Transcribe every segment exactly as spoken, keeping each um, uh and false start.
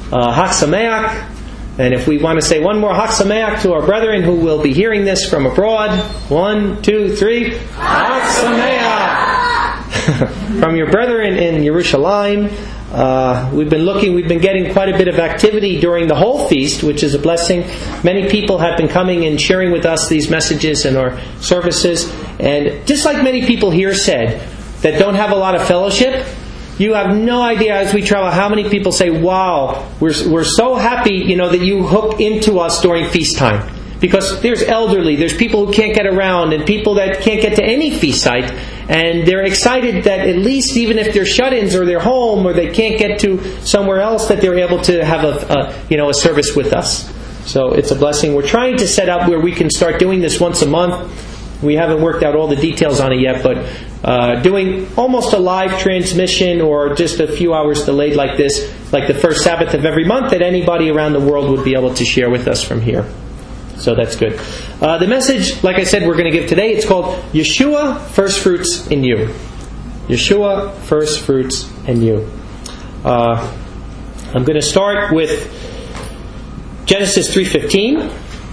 uh, Chag Sameach. And if we want to say one more Chag Sameach to our brethren who will be hearing this from abroad, one, two, three, Chag Sameach! From your brethren in Yerushalayim. Uh, we've been looking, we've been getting quite a bit of activity during the whole feast, which is a blessing. Many people have been coming and sharing with us these messages in our services. And just like many people here said, that don't have a lot of fellowship, you have no idea as we travel how many people say, wow, we're we're so happy, you know, that you hook into us during feast time. Because there's elderly, there's people who can't get around, and people that can't get to any feast site, and they're excited that at least even if they're shut-ins or they're home or they can't get to somewhere else, that they're able to have a, a you know a service with us. So it's a blessing. We're trying to set up where we can start doing this once a month. We haven't worked out all the details on it yet, but uh, doing almost a live transmission or just a few hours delayed like this, like the first Sabbath of every month, that anybody around the world would be able to share with us from here. So that's good. Uh, the message, like I said, we're going to give today, it's called Yeshua, First Fruits in You. Yeshua, First Fruits in You. Uh, I'm going to start with Genesis three fifteen.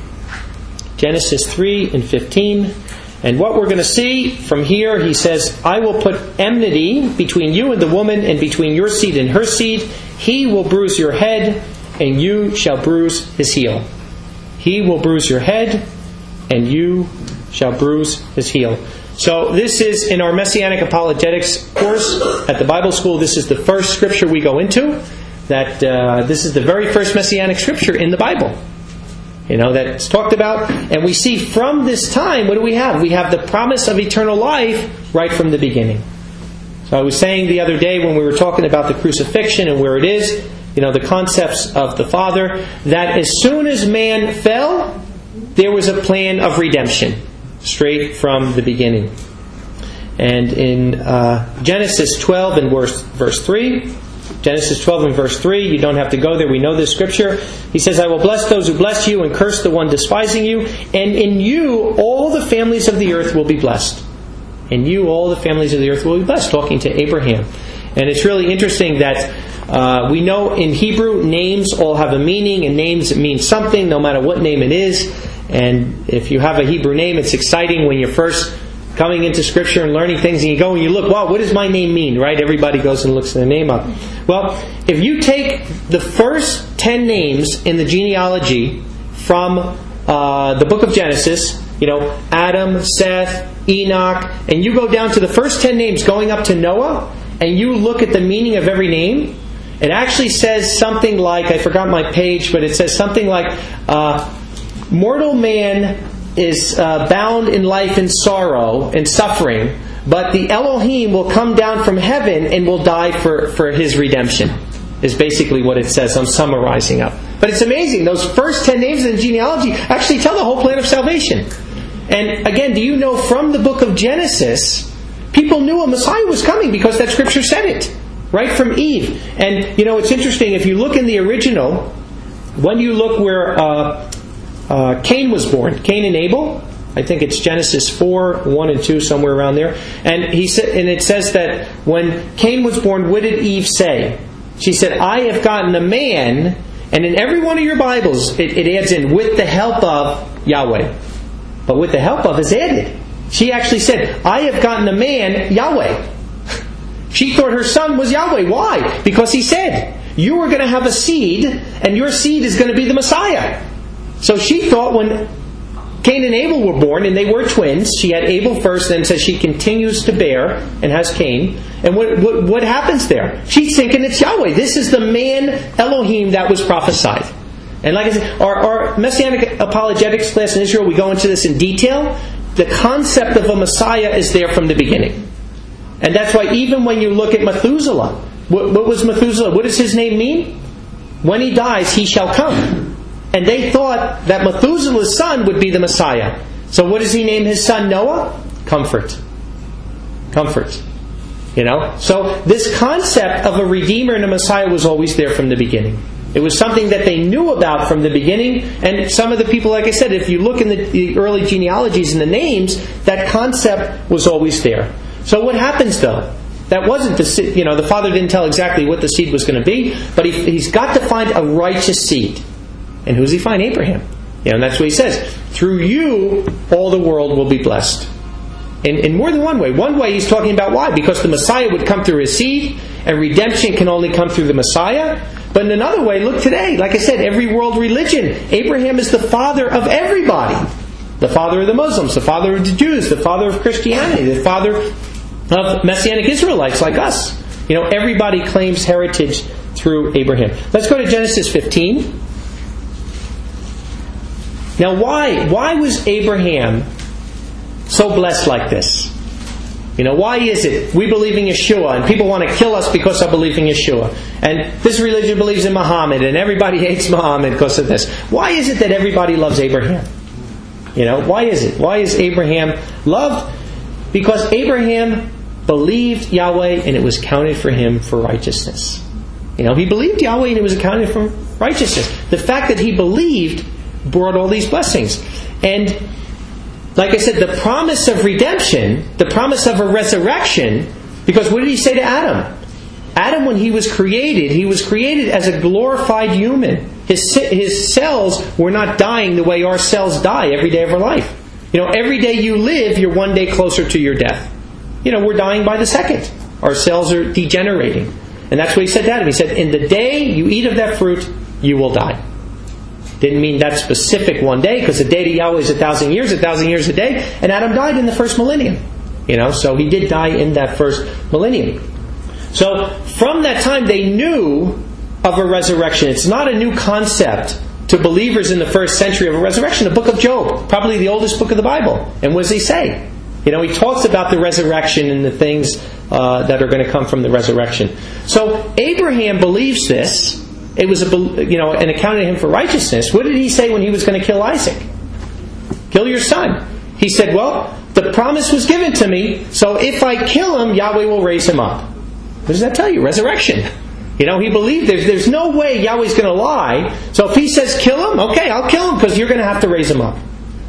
Genesis three and fifteen. And what we're going to see from here, he says, I will put enmity between you and the woman, and between your seed and her seed. He will bruise your head, and you shall bruise his heel. He will bruise your head, and you shall bruise his heel. So this is in our Messianic Apologetics course at the Bible School. This is the first scripture we go into. That uh, this is the very first Messianic scripture in the Bible. You know, that's talked about. And we see from this time, what do we have? We have the promise of eternal life right from the beginning. So I was saying the other day when we were talking about the crucifixion and where it is, you know, the concepts of the Father, that as soon as man fell, there was a plan of redemption, straight from the beginning. And in uh, Genesis twelve and verse, verse three, Genesis twelve and verse three, you don't have to go there, we know this scripture. He says, I will bless those who bless you and curse the one despising you. And in you all the families of the earth will be blessed. In you all the families of the earth will be blessed, talking to Abraham. And it's really interesting that uh, we know in Hebrew, names all have a meaning, and names mean something, no matter what name it is. And if you have a Hebrew name, it's exciting when you're first coming into Scripture and learning things, and you go and you look, wow, what does my name mean, right? Everybody goes and looks the name up. Well, if you take the first ten names in the genealogy from uh, the book of Genesis, you know, Adam, Seth, Enoch, and you go down to the first ten names going up to Noah, and you look at the meaning of every name, it actually says something like, I forgot my page, but it says something like, uh, mortal man is uh, bound in life in sorrow and suffering, but the Elohim will come down from heaven and will die for, for his redemption, is basically what it says. I'm summarizing up. But it's amazing. Those first ten names in the genealogy actually tell the whole plan of salvation. And again, do you know from the book of Genesis, people knew a Messiah was coming because that scripture said it, right from Eve. And, you know, it's interesting, if you look in the original, when you look where uh, uh, Cain was born, Cain and Abel, I think it's Genesis four, one and two, somewhere around there. And he said, and it says that when Cain was born, what did Eve say? She said, I have gotten a man, and in every one of your Bibles, it, it adds in, with the help of Yahweh. But with the help of is added. She actually said, I have gotten a man, Yahweh. She thought her son was Yahweh. Why? Because he said, you are going to have a seed, and your seed is going to be the Messiah. So she thought when Cain and Abel were born, and they were twins, she had Abel first, and then says she continues to bear, and has Cain. And what, what, what happens there? She's thinking it's Yahweh. This is the man Elohim that was prophesied. And like I said, our, our Messianic Apologetics class in Israel, we go into this in detail. The concept of a Messiah is there from the beginning. And that's why even when you look at Methuselah, what, what was Methuselah? What does his name mean? When he dies, he shall come. And they thought that Methuselah's son would be the Messiah. So what does he name his son Noah? Comfort. Comfort. You know? So this concept of a Redeemer and a Messiah was always there from the beginning. It was something that they knew about from the beginning. And some of the people, like I said, if you look in the, the early genealogies and the names, that concept was always there. So what happens though? that wasn't the seed. You know, the father didn't tell exactly what the seed was going to be, but he, he's got to find a righteous seed. And who does he find? Abraham. You know, and that's what he says. Through you, all the world will be blessed. In, in more than one way. One way he's talking about why? Because the Messiah would come through his seed, and redemption can only come through the Messiah. But in another way, look today, like I said, every world religion, Abraham is the father of everybody. The father of the Muslims, the father of the Jews, the father of Christianity, the father of Messianic Israelites like us. You know, everybody claims heritage through Abraham. Let's go to Genesis fifteen. Now, why, why was Abraham so blessed like this? You know, why is it we believe in Yeshua and people want to kill us because I believe in Yeshua? And this religion believes in Muhammad and everybody hates Muhammad because of this. Why is it that everybody loves Abraham? You know, why is it? Why is Abraham loved? Because Abraham believed Yahweh and it was counted for him for righteousness. You know, he believed Yahweh and it was accounted for righteousness. The fact that he believed brought all these blessings. And like I said, the promise of redemption, the promise of a resurrection, because what did he say to Adam? Adam, when he was created, he was created as a glorified human. His, his cells were not dying the way our cells die every day of our life. You know, every day you live, you're one day closer to your death. You know, we're dying by the second. Our cells are degenerating. And that's what he said to Adam. He said, in the day you eat of that fruit, you will die. Didn't mean that specific one day, because a day to Yahweh is a thousand years, a thousand years a day, and Adam died in the first millennium. You know, so he did die in that first millennium. So from that time they knew of a resurrection. It's not a new concept to believers in the first century of a resurrection. The book of Job, probably the oldest book of the Bible. And what does he say? You know, he talks about the resurrection and the things uh, that are going to come from the resurrection. So Abraham believes this. It was a, you know, and accounted him for righteousness. What did he say when he was going to kill Isaac? Kill your son. He said, well, the promise was given to me, so if I kill him, Yahweh will raise him up. What does that tell you? Resurrection. You know, he believed there's, there's no way Yahweh's going to lie. So if he says kill him, okay, I'll kill him because you're going to have to raise him up.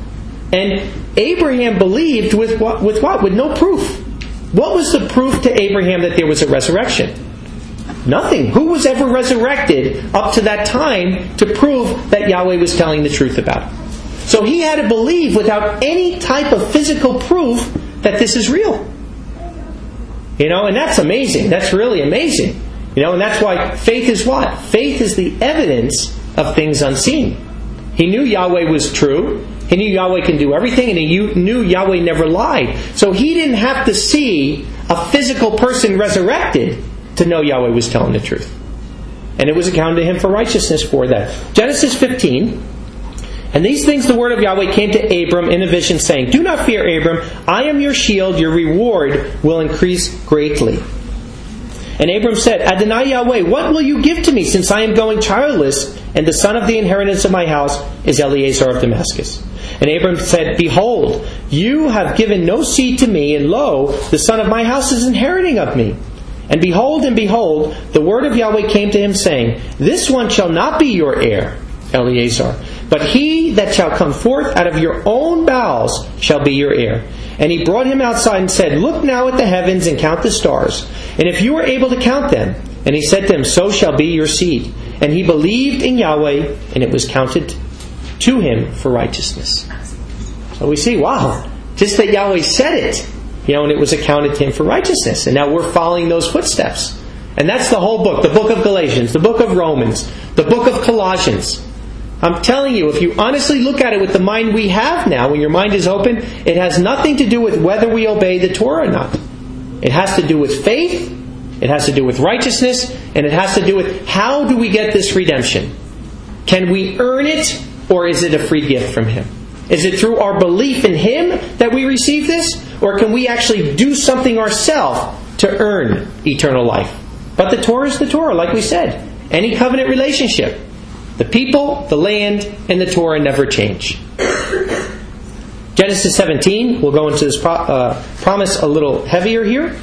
And Abraham believed with what? With what? With no proof. What was the proof to Abraham that there was a resurrection? Nothing. Who was ever resurrected up to that time to prove that Yahweh was telling the truth about it? So he had to believe without any type of physical proof that this is real. You know, and that's amazing. That's really amazing. You know, and that's why faith is what? Faith is the evidence of things unseen. He knew Yahweh was true. He knew Yahweh can do everything, and he knew Yahweh never lied. So he didn't have to see a physical person resurrected to know Yahweh was telling the truth. And it was accounted to him for righteousness for that. Genesis fifteen. And these things the word of Yahweh came to Abram in a vision, saying, do not fear, Abram. I am your shield. Your reward will increase greatly. And Abram said, Adonai Yahweh, what will you give to me, since I am going childless, and the son of the inheritance of my house is Eliezer of Damascus? And Abram said, behold, you have given no seed to me, and lo, the son of my house is inheriting of me. And behold, and behold, the word of Yahweh came to him, saying, this one shall not be your heir, Eliezer, but he that shall come forth out of your own bowels shall be your heir. And he brought him outside and said, look now at the heavens and count the stars, and if you are able to count them. And he said to him, so shall be your seed. And he believed in Yahweh, and it was counted to him for righteousness. So we see, wow, just that Yahweh said it, you know, and it was accounted to him for righteousness. And now we're following those footsteps. And that's the whole book, the book of Galatians, the book of Romans, the book of Colossians. I'm telling you, if you honestly look at it with the mind we have now, when your mind is open, it has nothing to do with whether we obey the Torah or not. It has to do with faith, it has to do with righteousness, and it has to do with how do we get this redemption? Can we earn it, or is it a free gift from Him? Is it through our belief in Him that we receive this, or can we actually do something ourselves to earn eternal life? But the Torah is the Torah, like we said. Any covenant relationship. The people, the land, and the Torah never change. Genesis seventeen, we'll go into this pro- uh, promise a little heavier here.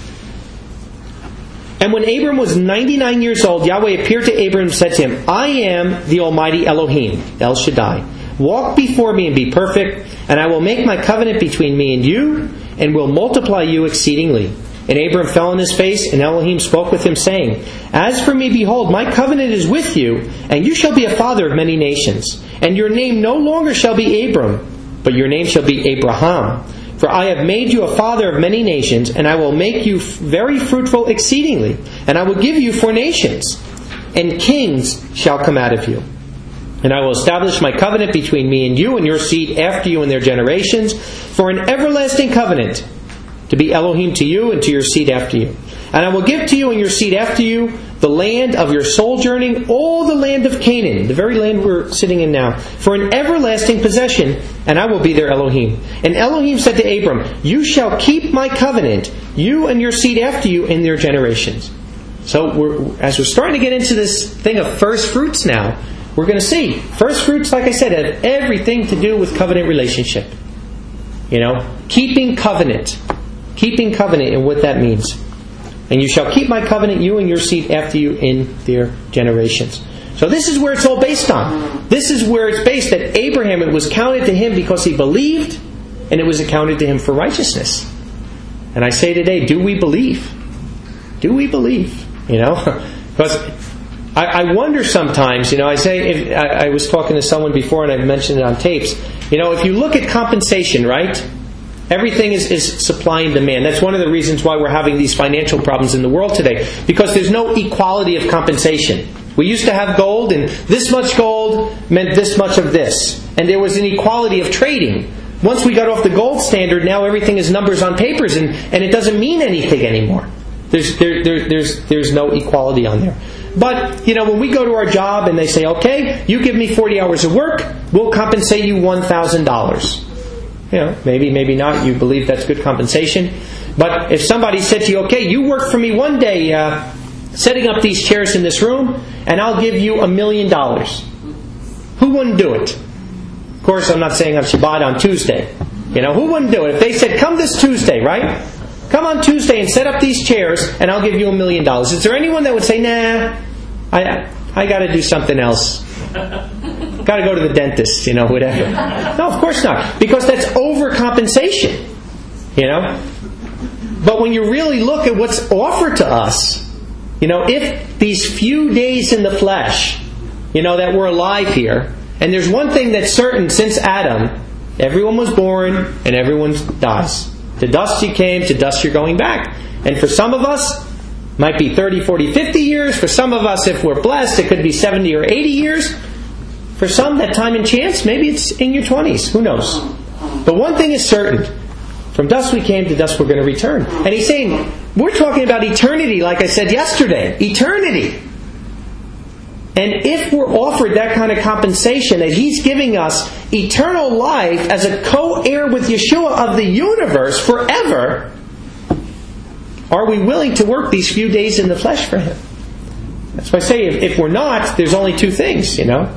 And when Abram was ninety-nine years old, Yahweh appeared to Abram and said to him, I am the Almighty Elohim, El Shaddai. Walk before me and be perfect, and I will make my covenant between me and you, and will multiply you exceedingly. And Abram fell on his face, and Elohim spoke with him, saying, As for me, behold, my covenant is with you, and you shall be a father of many nations. And your name no longer shall be Abram, but your name shall be Abraham. For I have made you a father of many nations, and I will make you very fruitful exceedingly. And I will give you for nations, and kings shall come out of you. And I will establish my covenant between me and you and your seed after you in their generations, for an everlasting covenant, to be Elohim to you and to your seed after you. And I will give to you and your seed after you the land of your sojourning, all the land of Canaan, the very land we're sitting in now, for an everlasting possession, and I will be their Elohim. And Elohim said to Abram, You shall keep my covenant, you and your seed after you in their generations. So we're, as we're starting to get into this thing of first fruits now, we're going to see first fruits, like I said, have everything to do with covenant relationship. You know, keeping covenant. Keeping covenant and what that means. And you shall keep my covenant, you and your seed after you in their generations. So this is where it's all based on. This is where it's based, that Abraham, it was counted to him because he believed, and it was accounted to him for righteousness. And I say today, do we believe? Do we believe? You know? Because I, I wonder sometimes, you know, I say, if, I, I was talking to someone before and I've mentioned it on tapes, you know, if you look at compensation, right? Everything is, is supply and demand. That's one of the reasons why we're having these financial problems in the world today. Because there's no equality of compensation. We used to have gold, and this much gold meant this much of this. And there was an equality of trading. Once we got off the gold standard, now everything is numbers on papers, and, and it doesn't mean anything anymore. There's, there, there, there's, there's no equality on there. But, you know, when we go to our job and they say, okay, you give me forty hours of work, we'll compensate you one thousand dollars. You know, maybe, maybe not. You believe that's good compensation. But if somebody said to you, okay, you work for me one day uh, setting up these chairs in this room, and I'll give you a million dollars. Who wouldn't do it? Of course, I'm not saying on Shabbat on Tuesday. You know, who wouldn't do it? If they said, come this Tuesday, right? Come on Tuesday and set up these chairs, and I'll give you a million dollars. Is there anyone that would say, nah, I I got to do something else? Got to go to the dentist, you know, whatever. No, of course not. Because that's overcompensation, you know. But when you really look at what's offered to us, you know, if these few days in the flesh, you know, that we're alive here, and there's one thing that's certain since Adam, everyone was born and everyone dies. To dust you came, to dust you're going back. And for some of us, might be thirty, forty, fifty years. For some of us, if we're blessed, it could be seventy or eighty years. For some, that time and chance, maybe it's in your twenties. Who knows? But one thing is certain. From dust we came, to dust we're going to return. And he's saying, we're talking about eternity, like I said yesterday. Eternity. And if we're offered that kind of compensation, that he's giving us eternal life as a co-heir with Yeshua of the universe forever, are we willing to work these few days in the flesh for him? That's why I say, if, if we're not, there's only two things, you know.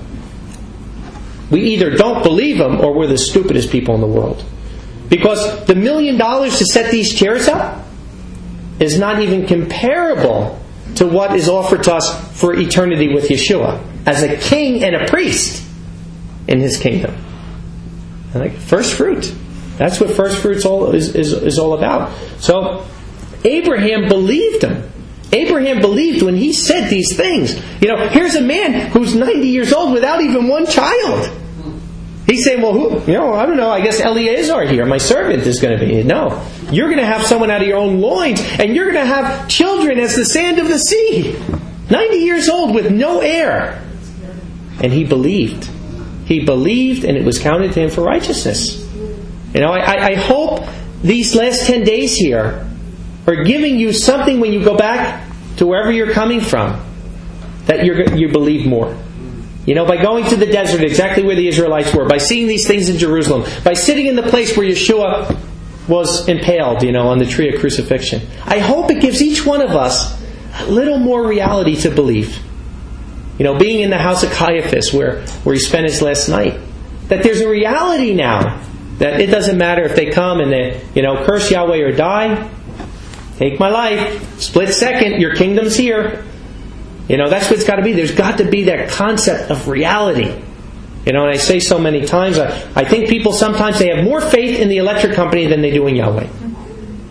We either don't believe him, or we're the stupidest people in the world. Because the million dollars to set these chairs up is not even comparable to what is offered to us for eternity with Yeshua as a king and a priest in his kingdom. And like first fruit. That's what first fruits all is, is, is all about. So Abraham believed him. Abraham believed when he said these things. You know, here's a man who's ninety years old without even one child. He's saying, well, who, you know, I don't know, I guess Eliezer here, my servant, is going to be. No. You're going to have someone out of your own loins, and you're going to have children as the sand of the sea. ninety years old with no heir. And he believed. He believed, and it was counted to him for righteousness. You know, I, I hope these last ten days here are giving you something when you go back to wherever you're coming from, that you're, you believe more. You know, by going to the desert, exactly where the Israelites were, by seeing these things in Jerusalem, by sitting in the place where Yeshua was impaled, you know, on the tree of crucifixion. I hope it gives each one of us a little more reality to believe. You know, being in the house of Caiaphas, where, where he spent his last night. That there's a reality now, that it doesn't matter if they come and they, you know, curse Yahweh or die. Take my life. Split second, your kingdom's here. You know, that's what it's got to be. There's got to be that concept of reality. You know, and I say so many times, I, I think people sometimes they have more faith in the electric company than they do in Yahweh.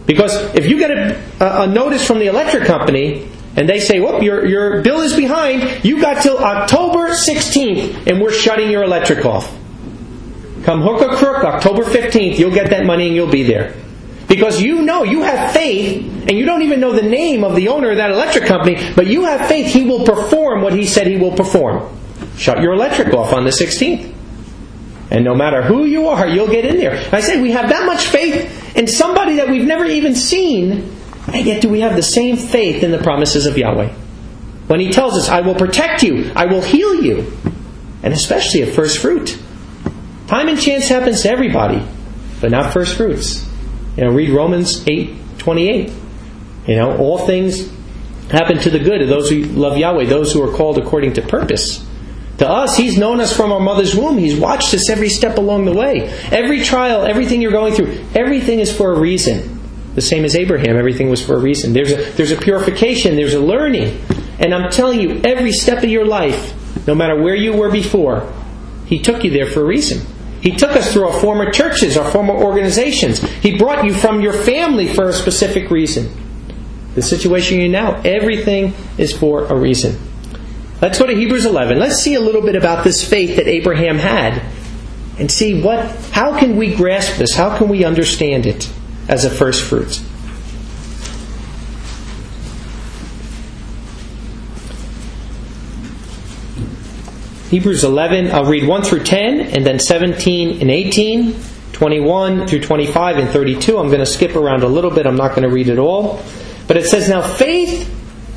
Because if you get a, a notice from the electric company and they say, whoop, your, your bill is behind, you got till October sixteenth and we're shutting your electric off. Come hook or crook, October fifteenth, you'll get that money and you'll be there. Because you know, you have faith, and you don't even know the name of the owner of that electric company, but you have faith He will perform what He said He will perform. Shut your electric off on the sixteenth. And no matter who you are, you'll get in there. And I say we have that much faith in somebody that we've never even seen, and yet do we have the same faith in the promises of Yahweh? When He tells us, I will protect you, I will heal you, and especially at first fruit. Time and chance happens to everybody, but not first fruits. You know, read Romans eight twenty-eight. You know, all things happen to the good of those who love Yahweh, those who are called according to purpose. To us, He's known us from our mother's womb. He's watched us every step along the way. Every trial, everything you're going through, everything is for a reason. The same as Abraham, everything was for a reason. There's a, there's a purification, there's a learning. And I'm telling you, every step of your life, no matter where you were before, He took you there for a reason. He took us through our former churches, our former organizations. He brought you from your family for a specific reason. The situation you're in now, everything is for a reason. Let's go to Hebrews eleven. Let's see a little bit about this faith that Abraham had and see what, how can we grasp this? How can we understand it as a first fruit? Hebrews eleven, I'll read one through ten, and then seventeen and eighteen, twenty-one through twenty-five and thirty-two. I'm going to skip around a little bit. I'm not going to read it all. But it says, now faith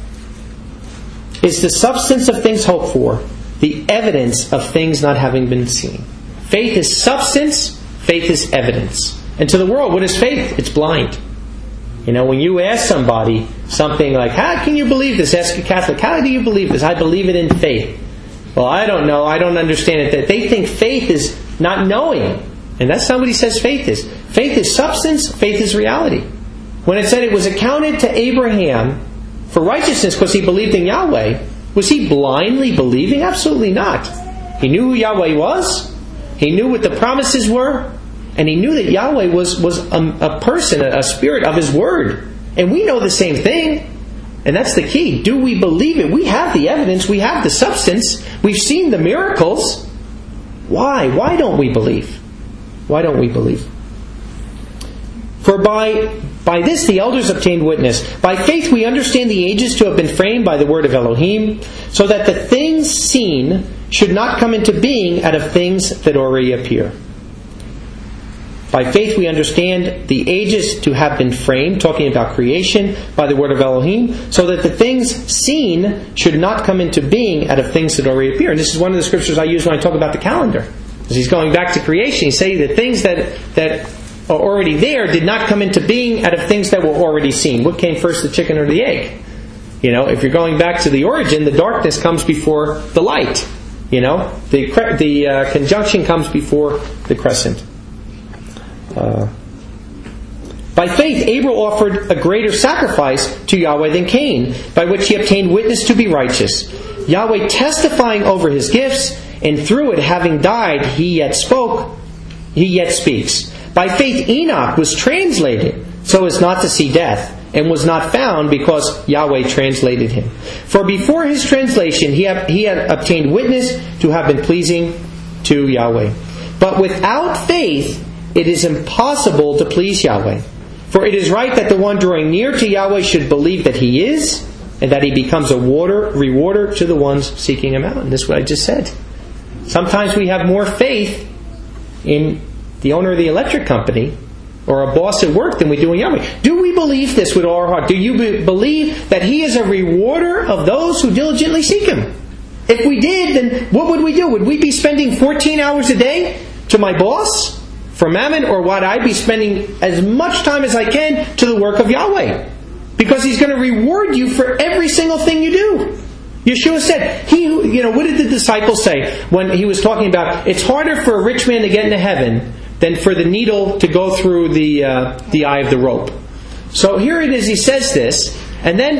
is the substance of things hoped for, the evidence of things not having been seen. Faith is substance, faith is evidence. And to the world, what is faith? It's blind. You know, when you ask somebody something like, how can you believe this? Ask a Catholic, how do you believe this? I believe it in faith. Well, I don't know. I don't understand it. That they think faith is not knowing. And that's not what he says faith is. Faith is substance. Faith is reality. When it said it was accounted to Abraham for righteousness because he believed in Yahweh, was he blindly believing? Absolutely not. He knew who Yahweh was. He knew what the promises were. And he knew that Yahweh was, was a, a person, a, a spirit of His Word. And we know the same thing. And that's the key. Do we believe it? We have the evidence. We have the substance. We've seen the miracles. Why? Why don't we believe? Why don't we believe? For by, by this the elders obtained witness. By faith we understand the ages to have been framed by the word of Elohim, so that the things seen should not come into being out of things that already appear. By faith we understand the ages to have been framed, talking about creation, by the word of Elohim, so that the things seen should not come into being out of things that already appear. And this is one of the scriptures I use when I talk about the calendar. As he's going back to creation, he's saying that things that, that are already there did not come into being out of things that were already seen. What came first, the chicken or the egg? You know, if you're going back to the origin, the darkness comes before the light. You know, the, the uh, conjunction comes before the crescent. Uh, by faith, Abel offered a greater sacrifice to Yahweh than Cain, by which he obtained witness to be righteous. Yahweh testifying over his gifts, and through it, having died, he yet spoke, he yet speaks. By faith, Enoch was translated so as not to see death, and was not found because Yahweh translated him. For before his translation, he had, he had obtained witness to have been pleasing to Yahweh. But without faith, it is impossible to please Yahweh. For it is right that the one drawing near to Yahweh should believe that He is, and that He becomes a water, rewarder to the ones seeking Him out. And this is what I just said. Sometimes we have more faith in the owner of the electric company or a boss at work than we do in Yahweh. Do we believe this with all our heart? Do you be- believe that He is a rewarder of those who diligently seek Him? If we did, then what would we do? Would we be spending fourteen hours a day to my boss for mammon, or would I be spending as much time as I can to the work of Yahweh? Because He's going to reward you for every single thing you do. Yeshua said, "He who, you know, what did the disciples say when He was talking about it's harder for a rich man to get into heaven than for the needle to go through the uh, the eye of the rope." So here it is. He says this, and then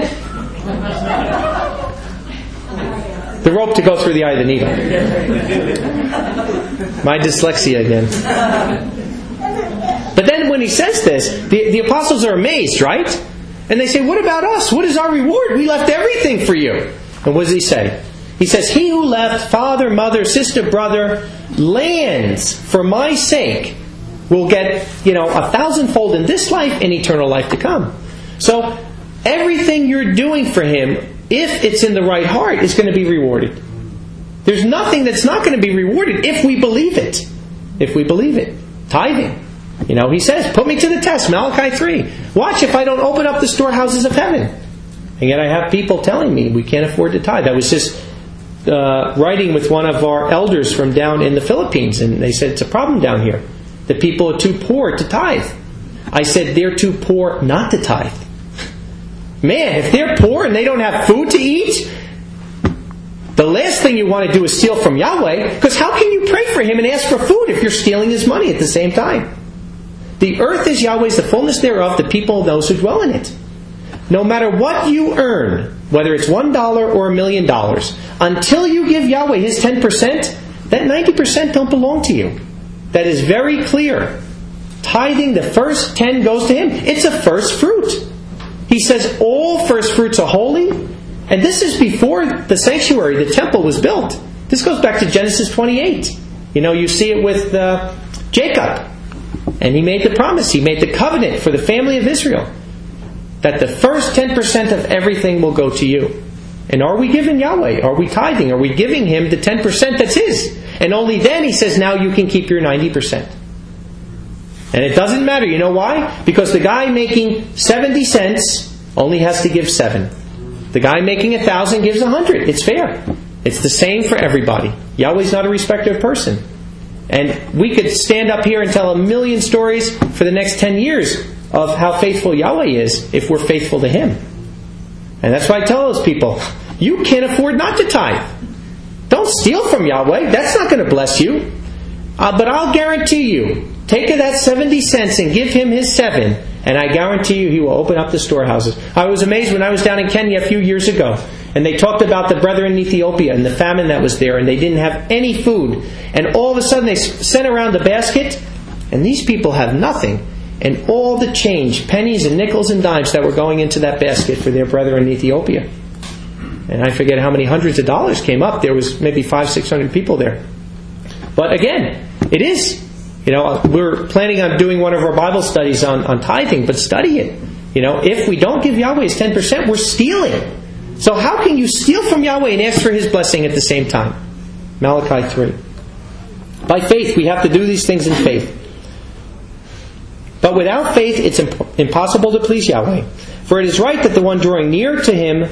the rope to go through the eye of the needle. My dyslexia again. But then when he says this, the, the apostles are amazed, right? And they say, what about us? What is our reward? We left everything for you. And what does he say? He says, he who left father, mother, sister, brother, lands for my sake will get, you know, a thousandfold in this life and eternal life to come. So everything you're doing for him, if it's in the right heart, is going to be rewarded. There's nothing that's not going to be rewarded if we believe it. If we believe it. Tithing. You know, he says, put me to the test, Malachi three. Watch if I don't open up the storehouses of heaven. And yet I have people telling me we can't afford to tithe. I was just uh, writing with one of our elders from down in the Philippines, and they said it's a problem down here. The people are too poor to tithe. I said they're too poor not to tithe. Man, if they're poor and they don't have food to eat, the last thing you want to do is steal from Yahweh, because how can you pray for Him and ask for food if you're stealing His money at the same time? The earth is Yahweh's, the fullness thereof, the people of those who dwell in it. No matter what you earn, whether it's one dollar or a million dollars, until you give Yahweh His ten percent, that ninety percent don't belong to you. That is very clear. Tithing, the first ten goes to Him. It's a first fruit. He says all first fruits are holy. And this is before the sanctuary, the temple, was built. This goes back to Genesis twenty-eight. You know, you see it with uh, Jacob. And he made the promise, he made the covenant for the family of Israel, that the first ten percent of everything will go to you. And are we giving Yahweh? Are we tithing? Are we giving Him the ten percent that's His? And only then He says, now you can keep your ninety percent. And it doesn't matter. You know why? Because the guy making seventy cents only has to give seven. The guy making a thousand gives a hundred. It's fair. It's the same for everybody. Yahweh's not a respecter of person. And we could stand up here and tell a million stories for the next ten years of how faithful Yahweh is if we're faithful to Him. And that's why I tell those people, you can't afford not to tithe. Don't steal from Yahweh. That's not going to bless you. Uh, but I'll guarantee you, take that seventy cents and give Him His seven, and I guarantee you He will open up the storehouses. I was amazed when I was down in Kenya a few years ago, and they talked about the brethren in Ethiopia and the famine that was there, and they didn't have any food. And all of a sudden they sent around the basket, and these people have nothing. And all the change, pennies and nickels and dimes that were going into that basket for their brethren in Ethiopia. And I forget how many hundreds of dollars came up. There was maybe five, six hundred people there. But again, it is. You know, we're planning on doing one of our Bible studies on, on tithing, but study it. You know, if we don't give Yahweh His ten percent, we're stealing. So how can you steal from Yahweh and ask for His blessing at the same time? Malachi three. By faith, we have to do these things in faith. But without faith, it's imp- impossible to please Yahweh. For it is right that the one drawing near to Him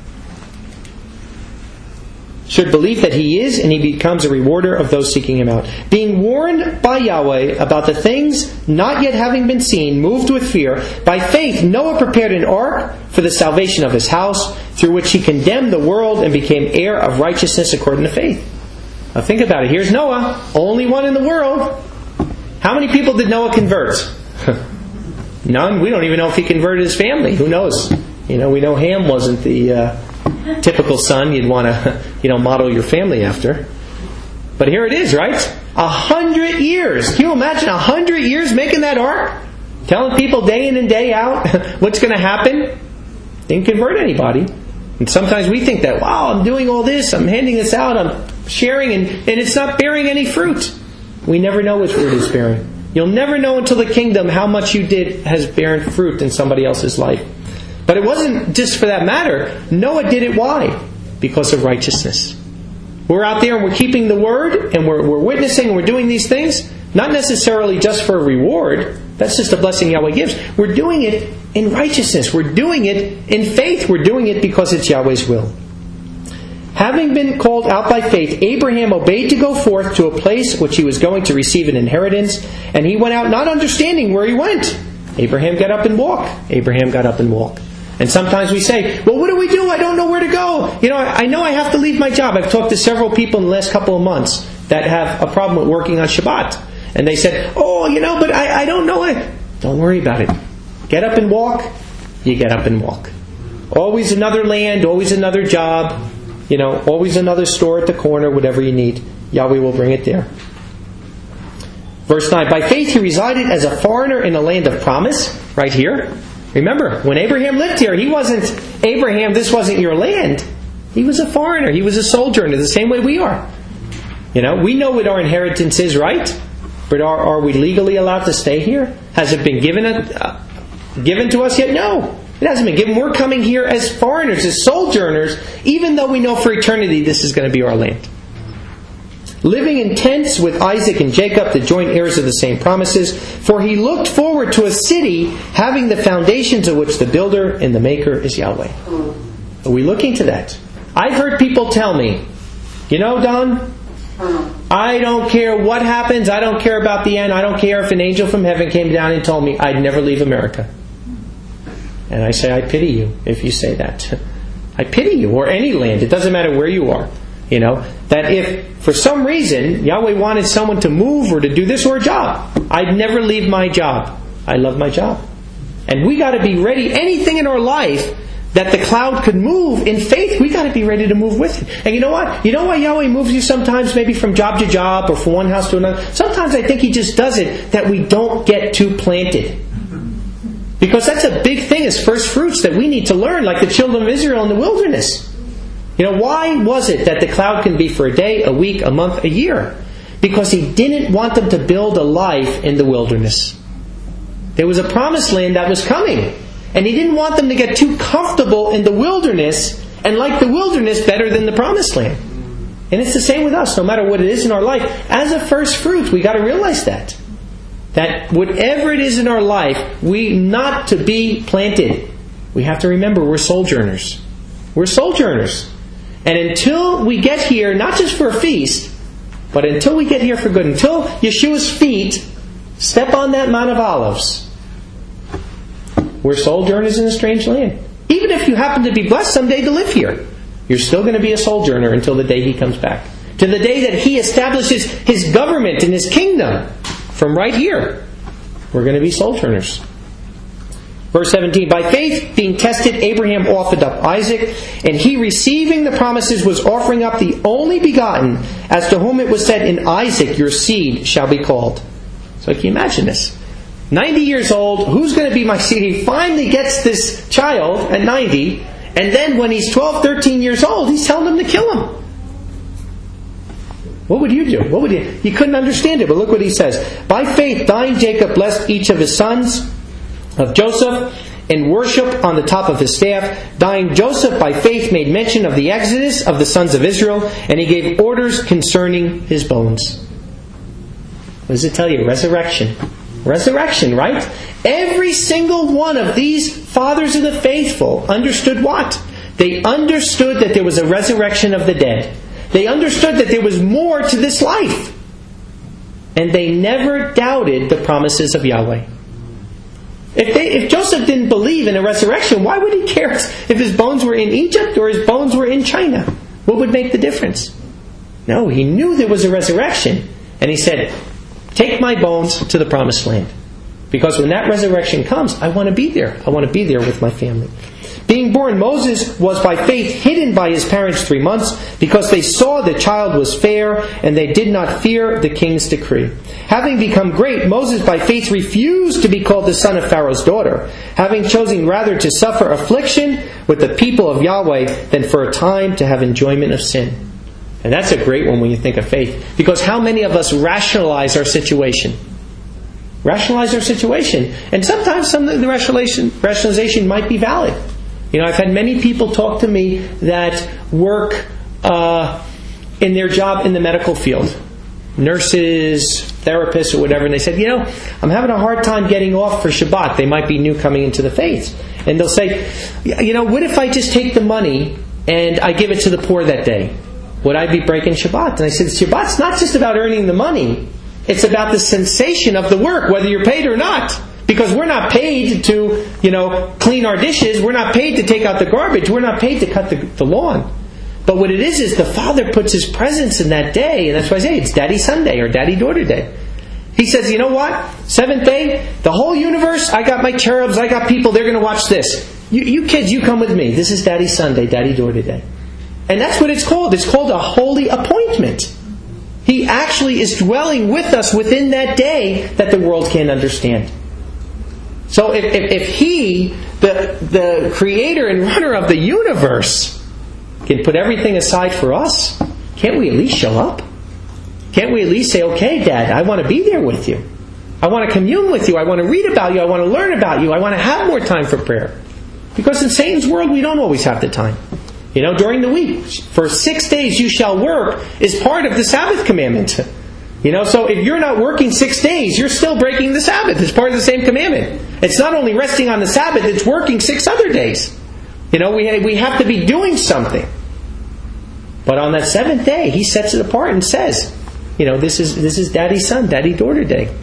should believe that He is, and He becomes a rewarder of those seeking Him out. Being warned by Yahweh about the things not yet having been seen, moved with fear, by faith Noah prepared an ark for the salvation of his house, through which he condemned the world and became heir of righteousness according to faith. Now think about it. Here's Noah, only one in the world. How many people did Noah convert? None. We don't even know if he converted his family. Who knows? You know, we know Ham wasn't the uh, typical son you'd want to, you know, model your family after. But here it is, right? A hundred years. Can you imagine a hundred years making that ark? Telling people day in and day out what's going to happen? Didn't convert anybody. And sometimes we think that, wow, I'm doing all this, I'm handing this out, I'm sharing, and, and it's not bearing any fruit. We never know which fruit is bearing. You'll never know until the kingdom how much you did has borne fruit in somebody else's life. But it wasn't just for that matter. Noah did it. Why? Because of righteousness. We're out there and we're keeping the word, and we're, we're witnessing, and we're doing these things, not necessarily just for a reward. That's just a blessing Yahweh gives. We're doing it in righteousness. We're doing it in faith. We're doing it because it's Yahweh's will. Having been called out by faith, Abraham obeyed to go forth to a place which he was going to receive an inheritance, and he went out not understanding where he went. Abraham got up and walked. Abraham got up and walked. And sometimes we say, well, what do we do? I don't know where to go. You know, I know I have to leave my job. I've talked to several people in the last couple of months that have a problem with working on Shabbat. And they said, oh, you know, but I, I don't know it. Don't worry about it. Get up and walk. You get up and walk. Always another land, always another job. You know, always another store at the corner, whatever you need. Yahweh will bring it there. Verse nine, by faith he resided as a foreigner in a land of promise, right here. Remember, when Abraham lived here, he wasn't, Abraham, this wasn't your land. He was a foreigner. He was a sojourner, the same way we are. You know, we know what our inheritance is, right? But are, are we legally allowed to stay here? Has it been given, a, uh, given to us yet? No. It hasn't been given. We're coming here as foreigners, as sojourners, even though we know for eternity this is going to be our land. Living in tents with Isaac and Jacob, the joint heirs of the same promises, for he looked forward to a city having the foundations of which the builder and the maker is Yahweh. Are we looking to that? I've heard people tell me, you know, Don, I don't care what happens. I don't care about the end. I don't care if an angel from heaven came down and told me I'd never leave America. And I say, I pity you if you say that. I pity you, or any land. It doesn't matter where you are. You know, that if for some reason Yahweh wanted someone to move or to do this or a job, I'd never leave my job. I love my job. And we got to be ready. Anything in our life that the cloud could move in faith, we got to be ready to move with it. And you know what? You know why Yahweh moves you sometimes, maybe from job to job or from one house to another? Sometimes I think He just does it that we don't get too planted. Because that's a big thing as first fruits that we need to learn, like the children of Israel in the wilderness. You know, why was it that the cloud can be for a day, a week, a month, a year? Because He didn't want them to build a life in the wilderness. There was a promised land that was coming. And He didn't want them to get too comfortable in the wilderness and like the wilderness better than the promised land. And it's the same with us, no matter what it is in our life. As a first fruit, we got to realize that. That whatever it is in our life, we not to be planted. We have to remember we're sojourners. We're sojourners. And until we get here, not just for a feast, but until we get here for good, until Yeshua's feet step on that Mount of Olives, we're sojourners in a strange land. Even if you happen to be blessed someday to live here, you're still going to be a sojourner until the day He comes back. To the day that He establishes His government and His kingdom. From right here, we're going to be sojourners. Verse seventeen, by faith being tested, Abraham offered up Isaac, and he receiving the promises was offering up the only begotten, as to whom it was said, in Isaac your seed shall be called. So can you imagine this? ninety years old, who's going to be my seed? He finally gets this child at ninety, and then when he's twelve, thirteen years old, he's telling them to kill him. What would you do? What would you? You couldn't understand it, but look what he says. By faith, dying Jacob blessed each of his sons of Joseph, and worship on the top of his staff. Dying Joseph by faith made mention of the exodus of the sons of Israel, and he gave orders concerning his bones. What does it tell you? Resurrection. Resurrection, right? Every single one of these fathers of the faithful understood what? They understood that there was a resurrection of the dead. They understood that there was more to this life. And they never doubted the promises of Yahweh. If, they, if Joseph didn't believe in a resurrection, why would he care if his bones were in Egypt or his bones were in China? What would make the difference? No, he knew there was a resurrection. And he said, take my bones to the promised land. Because when that resurrection comes, I want to be there. I want to be there with my family. Being born, Moses was by faith hidden by his parents three months because they saw the child was fair and they did not fear the king's decree. Having become great, Moses by faith refused to be called the son of Pharaoh's daughter, having chosen rather to suffer affliction with the people of Yahweh than for a time to have enjoyment of sin. And that's a great one when you think of faith. Because how many of us rationalize our situation? Rationalize our situation. And sometimes some of the rationalization, rationalization might be valid. You know, I've had many people talk to me that work uh, in their job in the medical field. Nurses, therapists, or whatever. And they said, you know, I'm having a hard time getting off for Shabbat. They might be new coming into the faith. And they'll say, you know, what if I just take the money and I give it to the poor that day? Would I be breaking Shabbat? And I said, Shabbat's not just about earning the money. It's about the sensation of the work, whether you're paid or not. Because we're not paid to, you know, clean our dishes. We're not paid to take out the garbage. We're not paid to cut the, the lawn. But what it is, is the Father puts His presence in that day. And that's why I say it's Daddy Sunday or Daddy Daughter Day. He says, you know what? Seventh day, the whole universe, I got my cherubs, I got people, they're going to watch this. You, you kids, you come with me. This is Daddy Sunday, Daddy Daughter Day. And that's what it's called. It's called a holy appointment. He He actually is dwelling with us within that day that the world can't understand. So if, if, if He, the, the creator and runner of the universe, can put everything aside for us, can't we at least show up? Can't we at least say, okay, Dad, I want to be there with you. I want to commune with you. I want to read about you. I want to learn about you. I want to have more time for prayer. Because in Satan's world, we don't always have the time. You know, during the week, for six days you shall work is part of the Sabbath commandment. You know, so if you're not working six days, you're still breaking the Sabbath. It's part of the same commandment. It's not only resting on the Sabbath, it's working six other days. You know, we we have to be doing something. But on that seventh day, He sets it apart and says, you know, this is this is Daddy's son, Daddy-daughter day.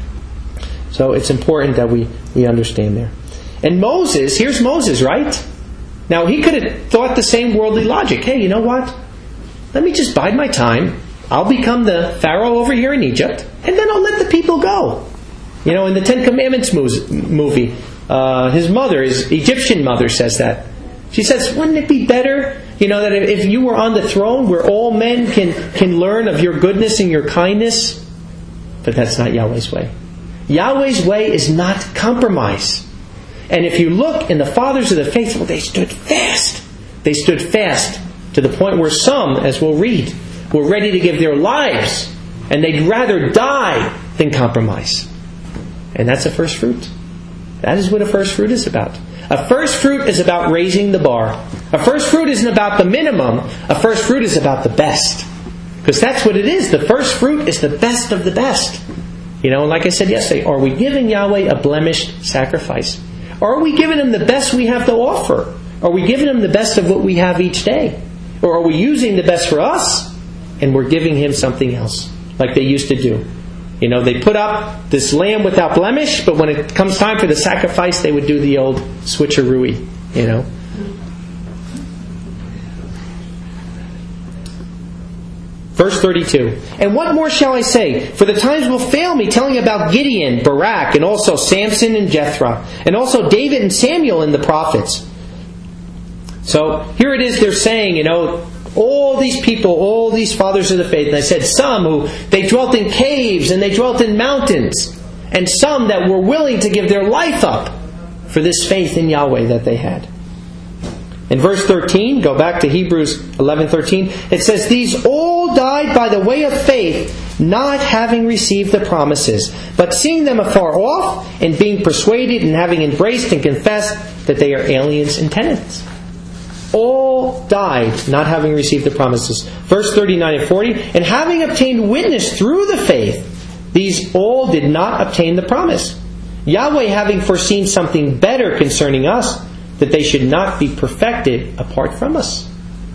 So it's important that we, we understand there. And Moses, here's Moses, right? Now, he could have thought the same worldly logic. Hey, you know what? Let me just bide my time. I'll become the Pharaoh over here in Egypt, and then I'll let the people go. You know, in the Ten Commandments movie, uh, his mother, his Egyptian mother says that. She says, wouldn't it be better, you know, that if you were on the throne where all men can, can learn of your goodness and your kindness? But that's not Yahweh's way. Yahweh's way is not compromise. And if you look in the fathers of the faith, well, they stood fast. They stood fast to the point where some, as we'll read, were ready to give their lives. And they'd rather die than compromise. And that's a first fruit. That is what a first fruit is about. A first fruit is about raising the bar. A first fruit isn't about the minimum. A first fruit is about the best. Because that's what it is. The first fruit is the best of the best. You know, like I said yesterday, are we giving Yahweh a blemished sacrifice? Or are we giving Him the best we have to offer? Are we giving Him the best of what we have each day? Or are we using the best for us and we're giving Him something else, like they used to do? You know, they put up this lamb without blemish, but when it comes time for the sacrifice, they would do the old switcheroo, you know. Verse thirty-two. And what more shall I say? For the times will fail me telling about Gideon, Barak, and also Samson and Jethro, and also David and Samuel and the prophets. So here it is, they're saying, you know, all these people, all these fathers of the faith, and I said some who, they dwelt in caves and they dwelt in mountains, and some that were willing to give their life up for this faith in Yahweh that they had. In verse thirteen, go back to Hebrews eleven thirteen, it says, these all died by the way of faith, not having received the promises, but seeing them afar off, and being persuaded, and having embraced and confessed that they are aliens and tenants. All died not having received the promises. Verse thirty-nine and forty, and having obtained witness through the faith, these all did not obtain the promise. Yahweh having foreseen something better concerning us, that they should not be perfected apart from us.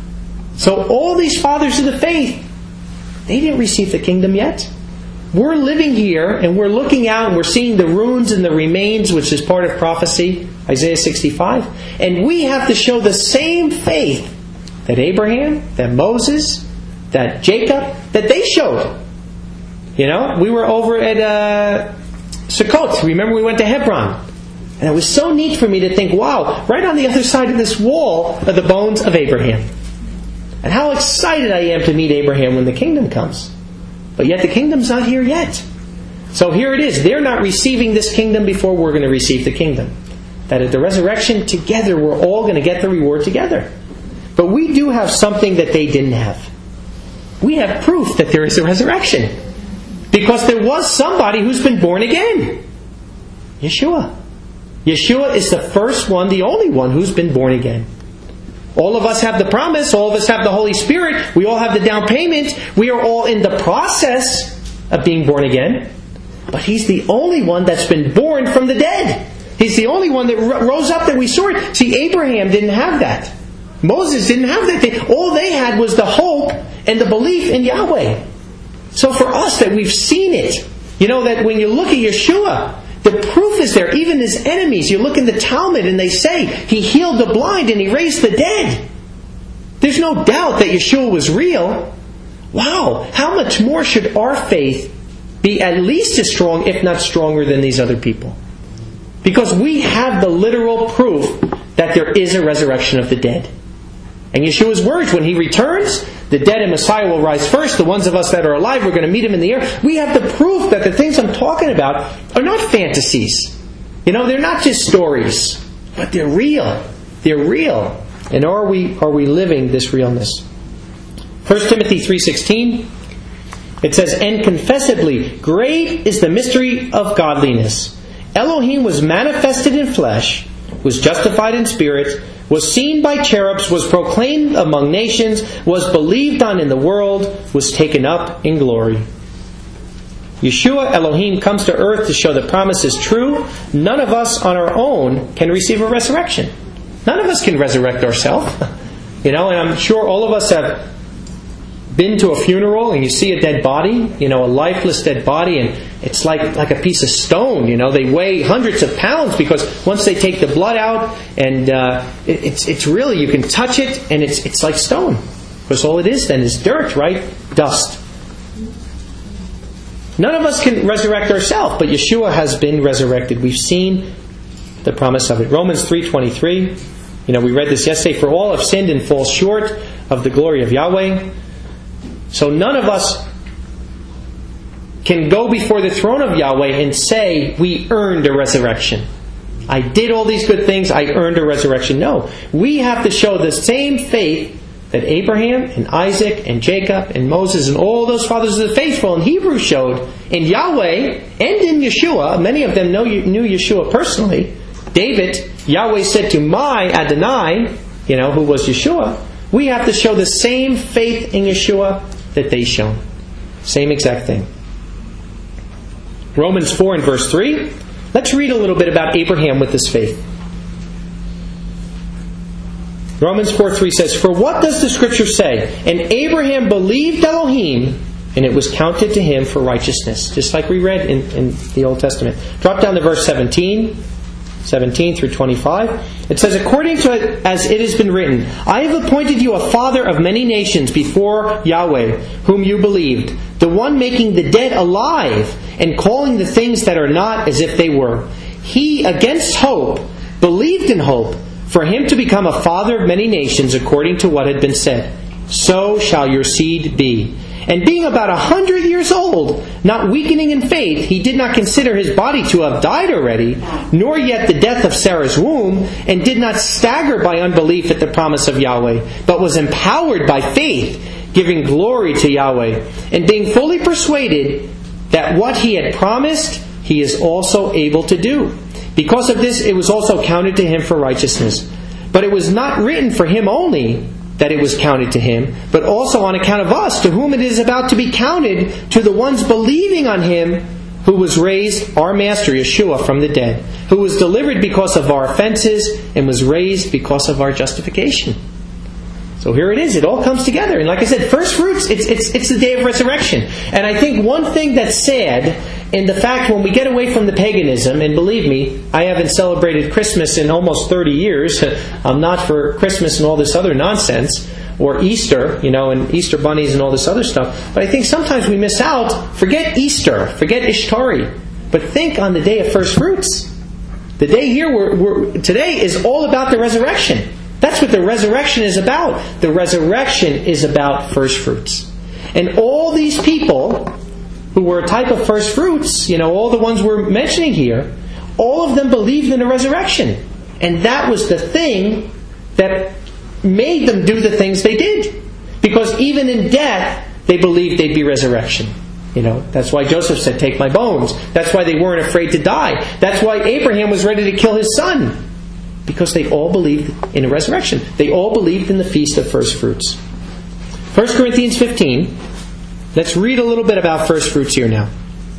So all these fathers of the faith, they didn't receive the kingdom yet. We're living here and we're looking out and we're seeing the ruins and the remains, which is part of prophecy, Isaiah sixty-five. And we have to show the same faith that Abraham, that Moses, that Jacob, that they showed. You know, we were over at uh, Sukkot. Remember we went to Hebron. And it was so neat for me to think, wow, right on the other side of this wall are the bones of Abraham. And how excited I am to meet Abraham when the kingdom comes. But yet the kingdom's not here yet. So here it is. They're not receiving this kingdom before we're going to receive the kingdom. That at the resurrection, together, we're all going to get the reward together. But we do have something that they didn't have. We have proof that there is a resurrection. Because there was somebody who's been born again. Yeshua. Yeshua is the first one, the only one who's been born again. All of us have the promise. All of us have the Holy Spirit. We all have the down payment. We are all in the process of being born again. But He's the only one that's been born from the dead. He's the only one that rose up that we saw it. See, Abraham didn't have that. Moses didn't have that. All they had was the hope and the belief in Yahweh. So for us that we've seen it, you know that when you look at Yeshua, the proof is there. Even His enemies, you look in the Talmud and they say He healed the blind and He raised the dead. There's no doubt that Yeshua was real. Wow, how much more should our faith be at least as strong, if not stronger, than these other people? Because we have the literal proof that there is a resurrection of the dead. And Yeshua's words, when He returns, the dead in Messiah will rise first. The ones of us that are alive, we're going to meet Him in the air. We have the proof that the things I'm talking about are not fantasies. You know, they're not just stories, but they're real. They're real. And are we are we living this realness? First Timothy three sixteen, it says, "And confessedly, great is the mystery of godliness. Elohim was manifested in flesh, was justified in spirit, was seen by cherubs, was proclaimed among nations, was believed on in the world, was taken up in glory." Yeshua, Elohim, comes to earth to show the promise is true. None of us on our own can receive a resurrection. None of us can resurrect ourselves. You know, and I'm sure all of us have been to a funeral and you see a dead body, you know, a lifeless dead body, and it's like, like a piece of stone. You know, they weigh hundreds of pounds because once they take the blood out, and uh, it, it's it's really, you can touch it and it's it's like stone. Because all it is then is dirt, right? Dust. None of us can resurrect ourselves, but Yeshua has been resurrected. We've seen the promise of it. Romans three twenty-three. You know, we read this yesterday. "For all have sinned and fall short of the glory of Yahweh." So none of us can go before the throne of Yahweh and say, we earned a resurrection. I did all these good things, I earned a resurrection. No. We have to show the same faith that Abraham and Isaac and Jacob and Moses and all those fathers of the faithful in Hebrew showed in Yahweh and in Yeshua. Many of them knew Yeshua personally. David, Yahweh said to my Adonai, you know, who was Yeshua, we have to show the same faith in Yeshua that they shown. Same exact thing. Romans four and verse three. Let's read a little bit about Abraham with his faith. Romans four three says, "For what does the Scripture say? And Abraham believed Elohim, and it was counted to him for righteousness." Just like we read in, in the Old Testament. Drop down to verse seventeen. seventeen through twenty-five. It says, "According to it, as it has been written, I have appointed you a father of many nations before Yahweh, whom you believed, the one making the dead alive, and calling the things that are not as if they were. He, against hope, believed in hope, for him to become a father of many nations, according to what had been said, so shall your seed be. And being about a hundred years old, not weakening in faith, he did not consider his body to have died already, nor yet the death of Sarah's womb, and did not stagger by unbelief at the promise of Yahweh, but was empowered by faith, giving glory to Yahweh, and being fully persuaded that what he had promised, he is also able to do. Because of this, it was also counted to him for righteousness. But it was not written for him only that it was counted to him, but also on account of us, to whom it is about to be counted, to the ones believing on him, who was raised, our Master Yeshua, from the dead, who was delivered because of our offenses, and was raised because of our justification. So here it is. It all comes together. And like I said, first fruits, it's, it's, it's the day of resurrection. And I think one thing that's sad in the fact when we get away from the paganism, and believe me, I haven't celebrated Christmas in almost thirty years. I'm not for Christmas and all this other nonsense. Or Easter, you know, and Easter bunnies and all this other stuff. But I think sometimes we miss out. Forget Easter. Forget Ishtari. But think on the day of first fruits. The day here, we're, we're, today is all about the resurrection. That's what the resurrection is about. The resurrection is about first fruits. And all these people who were a type of first fruits, you know, all the ones we're mentioning here, all of them believed in the resurrection. And that was the thing that made them do the things they did. Because even in death, they believed they'd be resurrection. You know, that's why Joseph said, "Take my bones." That's why they weren't afraid to die. That's why Abraham was ready to kill his son. Because they all believed in a resurrection. They all believed in the Feast of First Fruits. First Corinthians fifteen. Let's read a little bit about first fruits here now.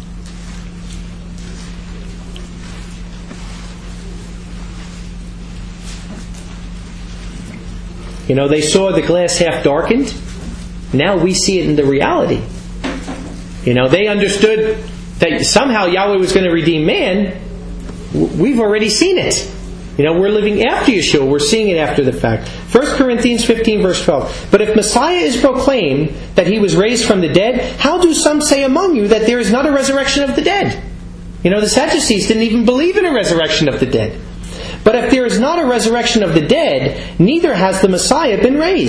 You know, they saw the glass half darkened. Now we see it in the reality. You know, they understood that somehow Yahweh was going to redeem man. We've already seen it. You know, we're living after Yeshua. We're seeing it after the fact. First Corinthians fifteen, verse twelve. "But if Messiah is proclaimed that he was raised from the dead, how do some say among you that there is not a resurrection of the dead?" You know, the Sadducees didn't even believe in a resurrection of the dead. "But if there is not a resurrection of the dead, neither has the Messiah been raised.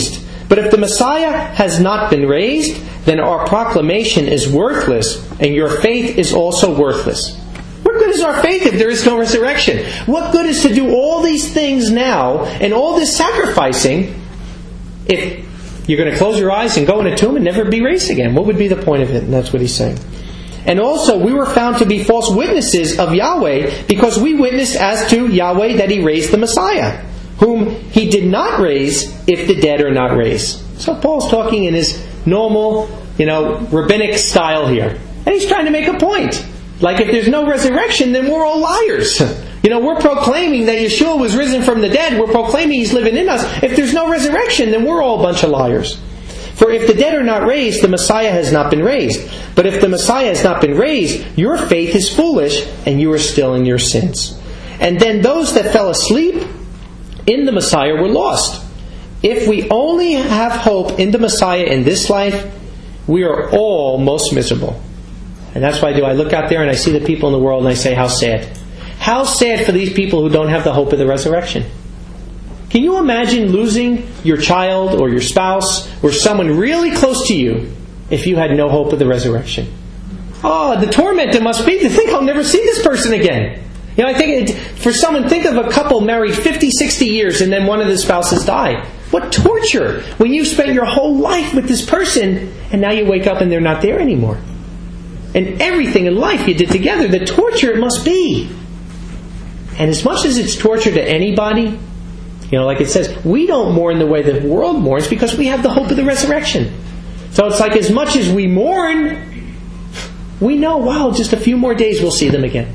But if the Messiah has not been raised, then our proclamation is worthless, and your faith is also worthless. What good is our faith if there is no resurrection? What good is to do all these things now and all this sacrificing if you're going to close your eyes and go in a tomb and never be raised again? What would be the point of it? And that's what he's saying. And also, we were found to be false witnesses of Yahweh because we witnessed as to Yahweh that He raised the Messiah, whom He did not raise if the dead are not raised. So Paul's talking in his normal, you know, rabbinic style here. And he's trying to make a point. Like if there's no resurrection, then we're all liars. You know, we're proclaiming that Yeshua was risen from the dead. We're proclaiming He's living in us. If there's no resurrection, then we're all a bunch of liars. For if the dead are not raised, the Messiah has not been raised. But if the Messiah has not been raised, your faith is foolish, and you are still in your sins. And then those that fell asleep in the Messiah were lost. If we only have hope in the Messiah in this life, we are all most miserable. And that's why do I look out there and I see the people in the world and I say, how sad. How sad for these people who don't have the hope of the resurrection. Can you imagine losing your child or your spouse or someone really close to you if you had no hope of the resurrection? Oh, the torment it must be to think I'll never see this person again. You know, I think it, for someone, think of a couple married fifty, sixty years and then one of the spouses died. What torture when you spent your whole life with this person and now you wake up and they're not there anymore. And everything in life you did together, the torture it must be. And as much as it's torture to anybody, you know, like it says, we don't mourn the way the world mourns because we have the hope of the resurrection. So it's like as much as we mourn, we know, wow, just a few more days we'll see them again.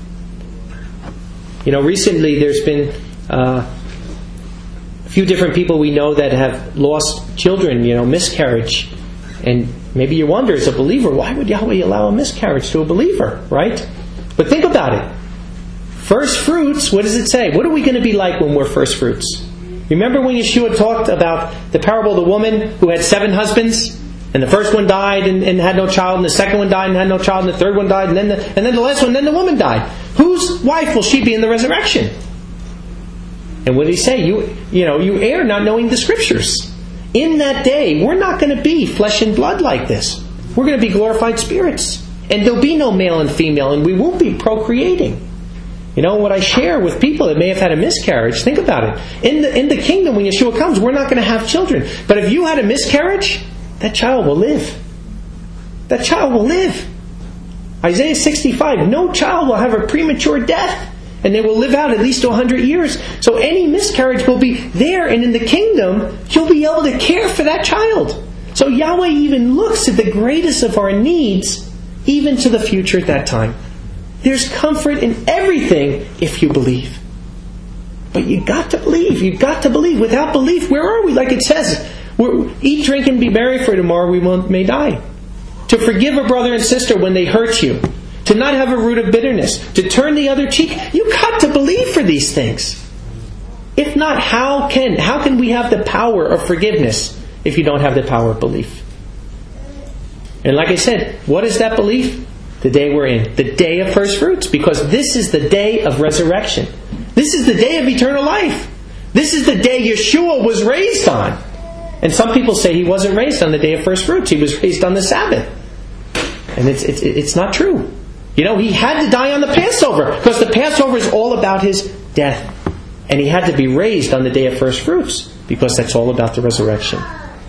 You know, recently there's been uh, a few different people we know that have lost children, you know, miscarriage. And maybe you wonder, as a believer, why would Yahweh allow a miscarriage to a believer, right? But think about it. First fruits, what does it say? What are we going to be like when we're first fruits? Remember when Yeshua talked about the parable of the woman who had seven husbands? And the first one died and, and had no child, and the second one died and had no child, and the third one died, and then the, and then the last one, and then the woman died. Whose wife will she be in the resurrection? And what did he say? You, you know, you err not knowing the Scriptures. In that day, we're not going to be flesh and blood like this. We're going to be glorified spirits. And there'll be no male and female, and we won't be procreating. You know, what I share with people that may have had a miscarriage, think about it. In the, in the kingdom, when Yeshua comes, we're not going to have children. But if you had a miscarriage, that child will live. That child will live. Isaiah sixty-five, no child will have a premature death. And they will live out at least one hundred years. So any miscarriage will be there, and in the kingdom, you'll be able to care for that child. So Yahweh even looks at the greatest of our needs, even to the future at that time. There's comfort in everything if you believe. But you got to believe. You've got to believe. Without belief, where are we? Like it says, we're, eat, drink, and be merry, for tomorrow we may die. To forgive a brother and sister when they hurt you. To not have a root of bitterness. To turn the other cheek. You've got to believe for these things. If not, how can, how can we have the power of forgiveness if you don't have the power of belief? And like I said, what is that belief? The day we're in. The day of first fruits. Because this is the day of resurrection. This is the day of eternal life. This is the day Yeshua was raised on. And some people say He wasn't raised on the day of first fruits. He was raised on the Sabbath. And it's, it's, it's not true. You know, He had to die on the Passover. Because the Passover is all about His death. And He had to be raised on the day of first fruits. Because that's all about the resurrection.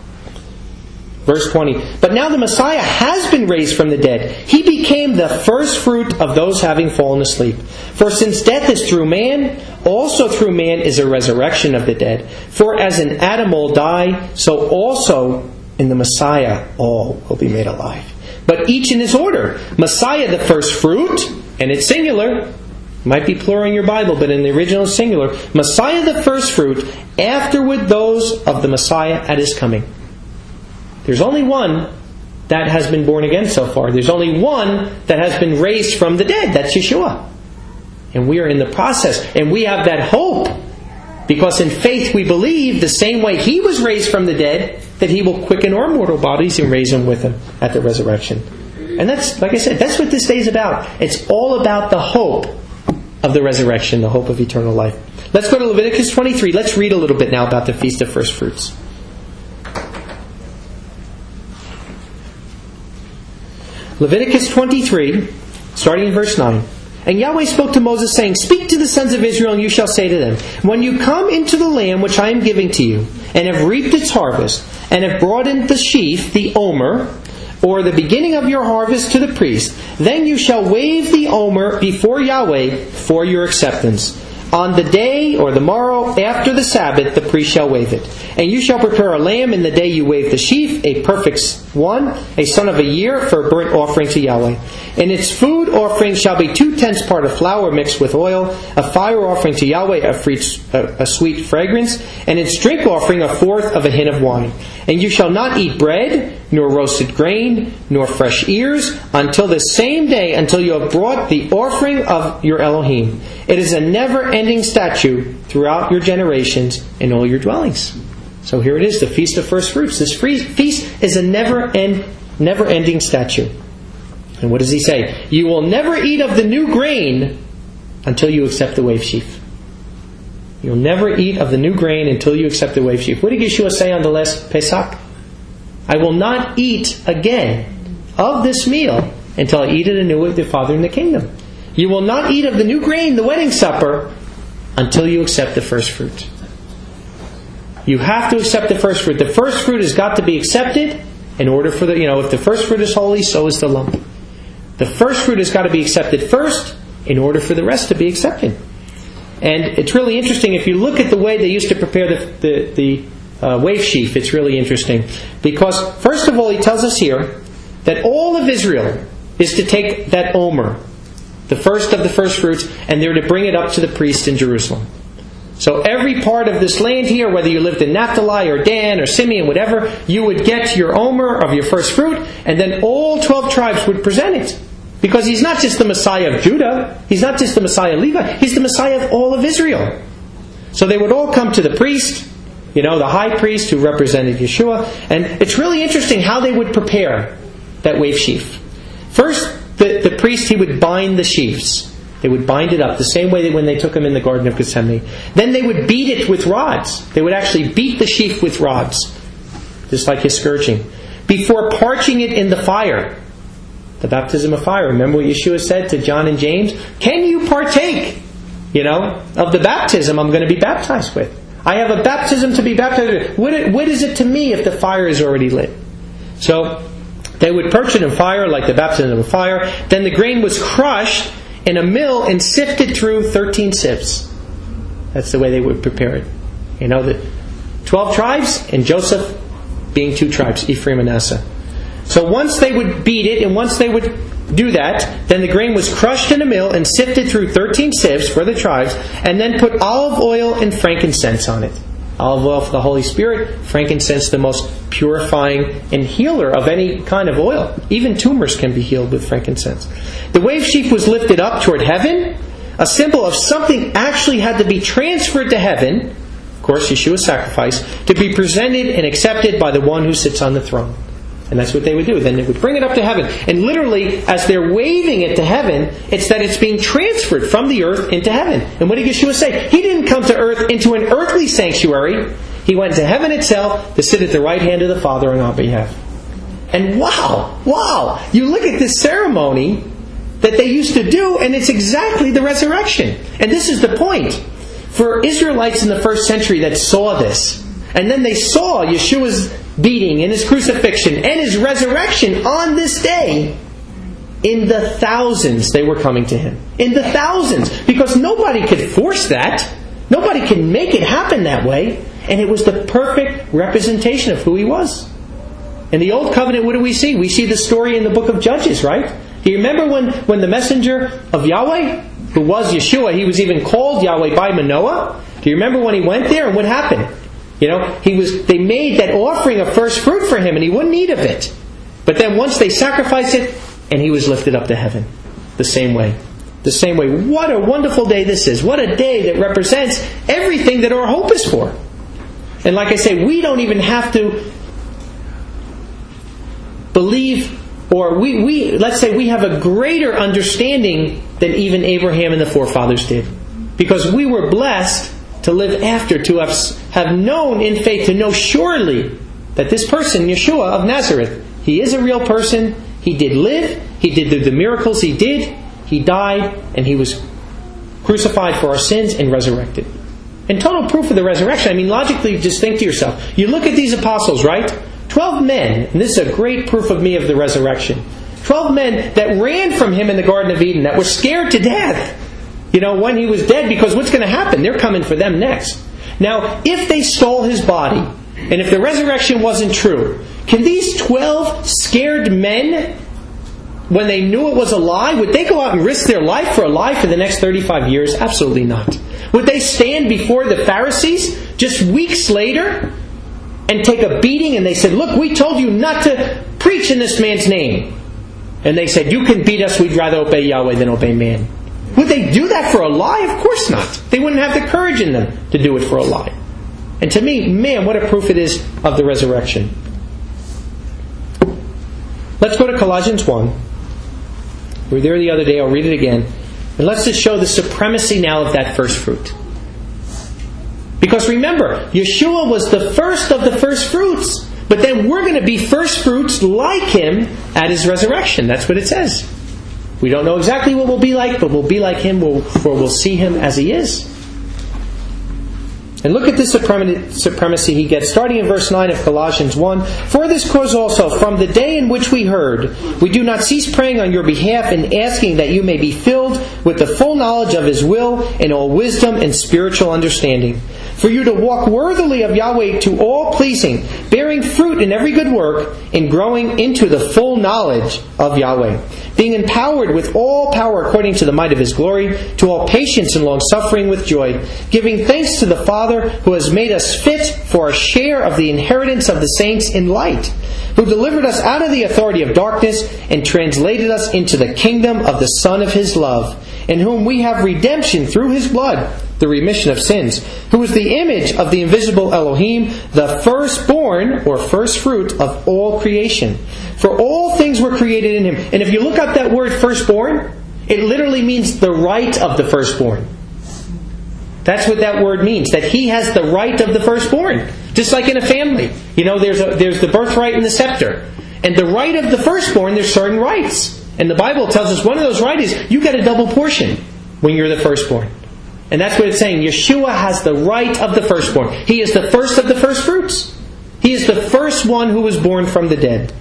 Verse twenty, but now the Messiah has been raised from the dead. He became the first fruit of those having fallen asleep. For since death is through man, also through man is a resurrection of the dead. For as in Adam all die, so also in the Messiah all will be made alive. But each in his order. Messiah the first fruit, and it's singular. Might be plural in your Bible, but in the original it's singular. Messiah the first fruit, afterward those of the Messiah at His coming. There's only one that has been born again so far. There's only one that has been raised from the dead. That's Yeshua. And we are in the process. And we have that hope. Because in faith we believe the same way He was raised from the dead, that He will quicken our mortal bodies and raise them with Him at the resurrection. And that's, like I said, that's what this day is about. It's all about the hope of the resurrection, the hope of eternal life. Let's go to Leviticus twenty-three. Let's read a little bit now about the Feast of First Fruits. Leviticus twenty-three, starting in verse nine. And Yahweh spoke to Moses, saying, Speak to the sons of Israel, and you shall say to them, When you come into the land which I am giving to you, and have reaped its harvest, and have brought in the sheaf, the omer, or the beginning of your harvest to the priest, then you shall wave the omer before Yahweh for your acceptance. On the day or the morrow after the Sabbath, the priest shall wave it. And you shall prepare a lamb in the day you wave the sheaf, a perfect one, a son of a year, for a burnt offering to Yahweh. And its food offering shall be two-tenths part of flour mixed with oil, a fire offering to Yahweh, a, free, a, a sweet fragrance, and its drink offering a fourth of a hin of wine. And you shall not eat bread, nor roasted grain, nor fresh ears, until the same day, until you have brought the offering of your Elohim. It is a never-ending statute throughout your generations in all your dwellings. So here it is, the Feast of First Fruits. This feast is a never-end, never-ending statute. And what does he say? You will never eat of the new grain until you accept the wave sheaf. You'll never eat of the new grain until you accept the wave sheaf. What did Yeshua say on the last Pesach? I will not eat again of this meal until I eat it anew with the Father in the kingdom. You will not eat of the new grain, the wedding supper, until you accept the first fruit. You have to accept the first fruit. The first fruit has got to be accepted in order for the, you know, if the first fruit is holy, so is the lump. The first fruit has got to be accepted first in order for the rest to be accepted. And it's really interesting, if you look at the way they used to prepare the, the, the uh, wave sheaf, it's really interesting. Because, first of all, he tells us here that all of Israel is to take that omer, the first of the first fruits, and they're to bring it up to the priest in Jerusalem. So every part of this land here, whether you lived in Naphtali or Dan or Simeon, whatever, you would get your omer of your first fruit, and then all twelve tribes would present it. Because he's not just the Messiah of Judah, he's not just the Messiah of Levi, he's the Messiah of all of Israel. So they would all come to the priest, you know, the high priest who represented Yeshua, and it's really interesting how they would prepare that wave sheaf. First, the, the priest, he would bind the sheaves. They would bind it up the same way that when they took him in the Garden of Gethsemane. Then they would beat it with rods. They would actually beat the sheaf with rods, just like his scourging, before parching it in the fire. The baptism of fire. Remember what Yeshua said to John and James? Can you partake, you know, of the baptism I'm going to be baptized with? I have a baptism to be baptized with. What, what is it to me if the fire is already lit? So they would perch it in fire like the baptism of fire. Then the grain was crushed in a mill and sifted through thirteen sieves. That's the way they would prepare it. You know, the twelve tribes and Joseph being two tribes, Ephraim and Manasseh. So once they would beat it, and once they would do that, then the grain was crushed in a mill and sifted through thirteen sieves for the tribes, and then put olive oil and frankincense on it. Olive oil for the Holy Spirit, frankincense the most purifying and healer of any kind of oil. Even tumors can be healed with frankincense. The wave sheaf was lifted up toward heaven, a symbol of something actually had to be transferred to heaven, of course Yeshua's sacrifice, to be presented and accepted by the one who sits on the throne. And that's what they would do. Then they would bring it up to heaven. And literally, as they're waving it to heaven, it's that it's being transferred from the earth into heaven. And what did Yeshua say? He didn't come to earth into an earthly sanctuary. He went to heaven itself to sit at the right hand of the Father on our behalf. And wow, wow, you look at this ceremony that they used to do, and it's exactly the resurrection. And this is the point. For Israelites in the first century that saw this, and then they saw Yeshua's beating and his crucifixion and his resurrection on this day, in the thousands they were coming to him. In the thousands. Because nobody could force that. Nobody could make it happen that way. And it was the perfect representation of who he was. In the Old Covenant, what do we see? We see the story in the book of Judges, right? Do you remember when, when the messenger of Yahweh, who was Yeshua, he was even called Yahweh by Manoah? Do you remember when he went there and what happened? You know, he was. They made that offering of first fruit for him, and he wouldn't eat of it. But then once they sacrificed it, and he was lifted up to heaven. The same way. The same way. What a wonderful day this is. What a day that represents everything that our hope is for. And like I say, we don't even have to believe, or we, we let's say we have a greater understanding than even Abraham and the forefathers did. Because we were blessed to live after, to have, have known in faith, to know surely that this person, Yeshua of Nazareth, he is a real person, He did live. He did the, the miracles He did. He died, and He was crucified for our sins and resurrected. And total proof of the resurrection. I mean, logically, just think to yourself. You look at these apostles, right? Twelve men, and this is a great proof of me of the resurrection. Twelve men that ran from Him in the Garden of Eden, that were scared to death, you know, when He was dead, because what's going to happen? They're coming for them next. Now, if they stole His body, and if the resurrection wasn't true, can these twelve scared men, when they knew it was a lie, would they go out and risk their life for a lie for the next thirty-five years? Absolutely not. Would they stand before the Pharisees just weeks later and take a beating, and they said, look, we told you not to preach in this man's name. And they said, you can beat us, we'd rather obey Yahweh than obey man. Would they do that for a lie? Of course not. They wouldn't have the courage in them to do it for a lie. And to me, man, what a proof it is of the resurrection. Let's go to Colossians one. We were there the other day, I'll read it again. And let's just show the supremacy now of that first fruit. Because remember, Yeshua was the first of the first fruits. But then we're going to be first fruits like Him at His resurrection. That's what it says. We don't know exactly what we'll be like, but we'll be like Him, or we'll see Him as He is. And look at this supremacy He gets, starting in verse nine of Colossians one. For this cause also, from the day in which we heard, we do not cease praying on your behalf and asking that you may be filled with the full knowledge of His will and all wisdom and spiritual understanding. For you to walk worthily of Yahweh to all pleasing, bearing fruit in every good work, and growing into the full knowledge of Yahweh, being empowered with all power according to the might of His glory, to all patience and long-suffering with joy, giving thanks to the Father who has made us fit for a share of the inheritance of the saints in light, who delivered us out of the authority of darkness and translated us into the kingdom of the Son of His love, in whom we have redemption through His blood, the remission of sins, who is the image of the invisible Elohim, the firstborn, or first fruit of all creation. For all things were created in Him. And if you look up that word firstborn, it literally means the right of the firstborn. That's what that word means, that He has the right of the firstborn. Just like in a family. You know, there's a, there's the birthright and the scepter. And the right of the firstborn, there's certain rights. And the Bible tells us one of those rights is you get a double portion when you're the firstborn. And that's what it's saying. Yeshua has the right of the firstborn. He is the first of the first fruits. He is the first one who was born from the dead.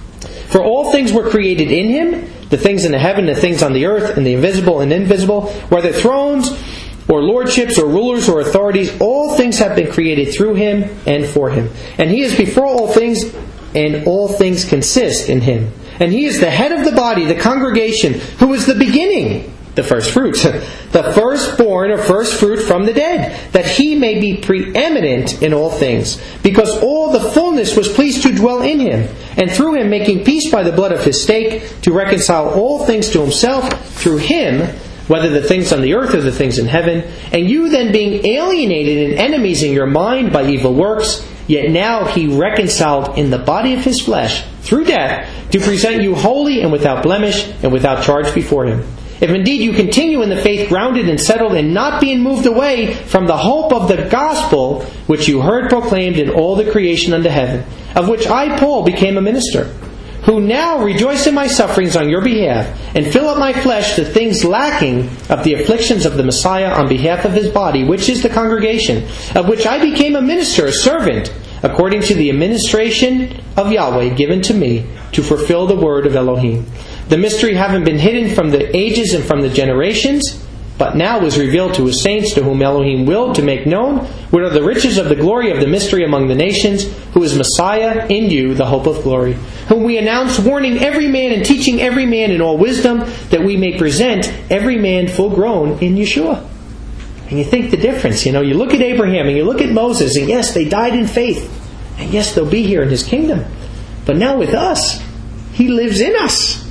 For all things were created in Him, the things in the heaven, the things on the earth, and the invisible and invisible, whether thrones or lordships or rulers or authorities, all things have been created through Him and for Him. And He is before all things, and all things consist in Him. And He is the head of the body, the congregation, who is the beginning, the first fruits, the firstborn or first fruit from the dead, that He may be preeminent in all things, because all the fullness was pleased to dwell in Him, and through Him making peace by the blood of His stake, to reconcile all things to Himself through Him, whether the things on the earth or the things in heaven. And you then being alienated and enemies in your mind by evil works, yet now He reconciled in the body of His flesh through death, to present you holy and without blemish and without charge before Him. If indeed you continue in the faith, grounded and settled, and not being moved away from the hope of the gospel which you heard proclaimed in all the creation under heaven, of which I, Paul, became a minister, who now rejoice in my sufferings on your behalf, and fill up my flesh the things lacking of the afflictions of the Messiah on behalf of His body, which is the congregation, of which I became a minister, a servant, according to the administration of Yahweh given to me, to fulfill the word of Elohim. The mystery having been hidden from the ages and from the generations, but now was revealed to His saints, to whom Elohim willed to make known what are the riches of the glory of the mystery among the nations, who is Messiah in you, the hope of glory, whom we announce, warning every man and teaching every man in all wisdom, that we may present every man full grown in Yeshua. And you think the difference, you know, you look at Abraham and you look at Moses, and yes, they died in faith, and yes, they'll be here in His kingdom. But now with us, He lives in us.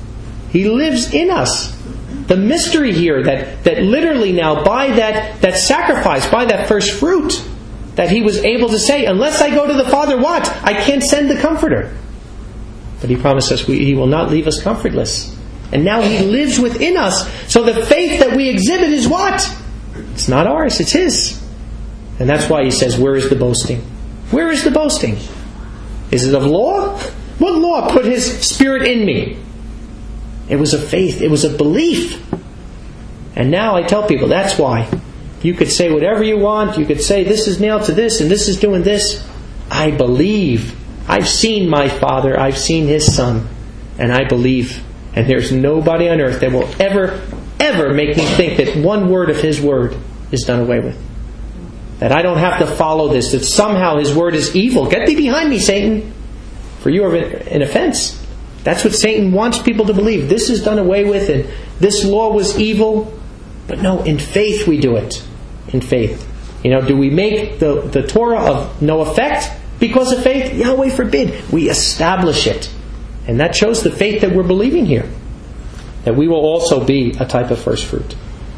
He lives in us. The mystery here that, that literally now by that, that sacrifice, by that first fruit, that He was able to say, unless I go to the Father, what? I can't send the Comforter. But He promised us we, He will not leave us comfortless. And now He lives within us. So the faith that we exhibit is what? It's not ours, it's His. And that's why He says, where is the boasting? Where is the boasting? Is it of law? What law put His Spirit in me? It was a faith. It was a belief. And now I tell people, that's why. You could say whatever you want. You could say this is nailed to this and this is doing this. I believe. I've seen my Father. I've seen His Son. And I believe. And there's nobody on earth that will ever, ever make me think that one word of His Word is done away with. That I don't have to follow this. That somehow His Word is evil. Get thee behind me, Satan. For you are an offense. That's what Satan wants people to believe. This is done away with and this law was evil. But no, in faith we do it. In faith. You know, do we make the, the Torah of no effect because of faith? Yahweh forbid. We establish it. And that shows the faith that we're believing here. That we will also be a type of first fruit.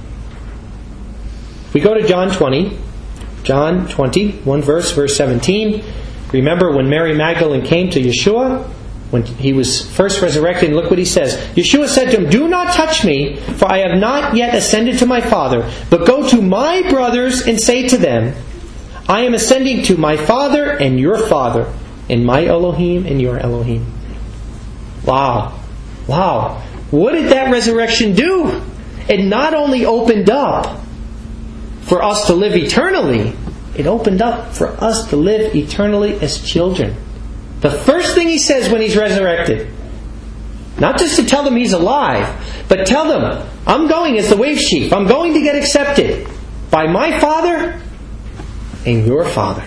We go to John twenty. John twenty, one verse, verse seventeen. Remember when Mary Magdalene came to Yeshua, when He was first resurrected, and look what He says. Yeshua said to him, "Do not touch me, for I have not yet ascended to my Father, but go to my brothers and say to them, I am ascending to my Father and your Father, and my Elohim and your Elohim." Wow. Wow. What did that resurrection do? It not only opened up for us to live eternally, it opened up for us to live eternally as children. The first thing He says when He's resurrected, not just to tell them He's alive, but tell them, I'm going as the wave sheep. I'm going to get accepted by my Father and your Father.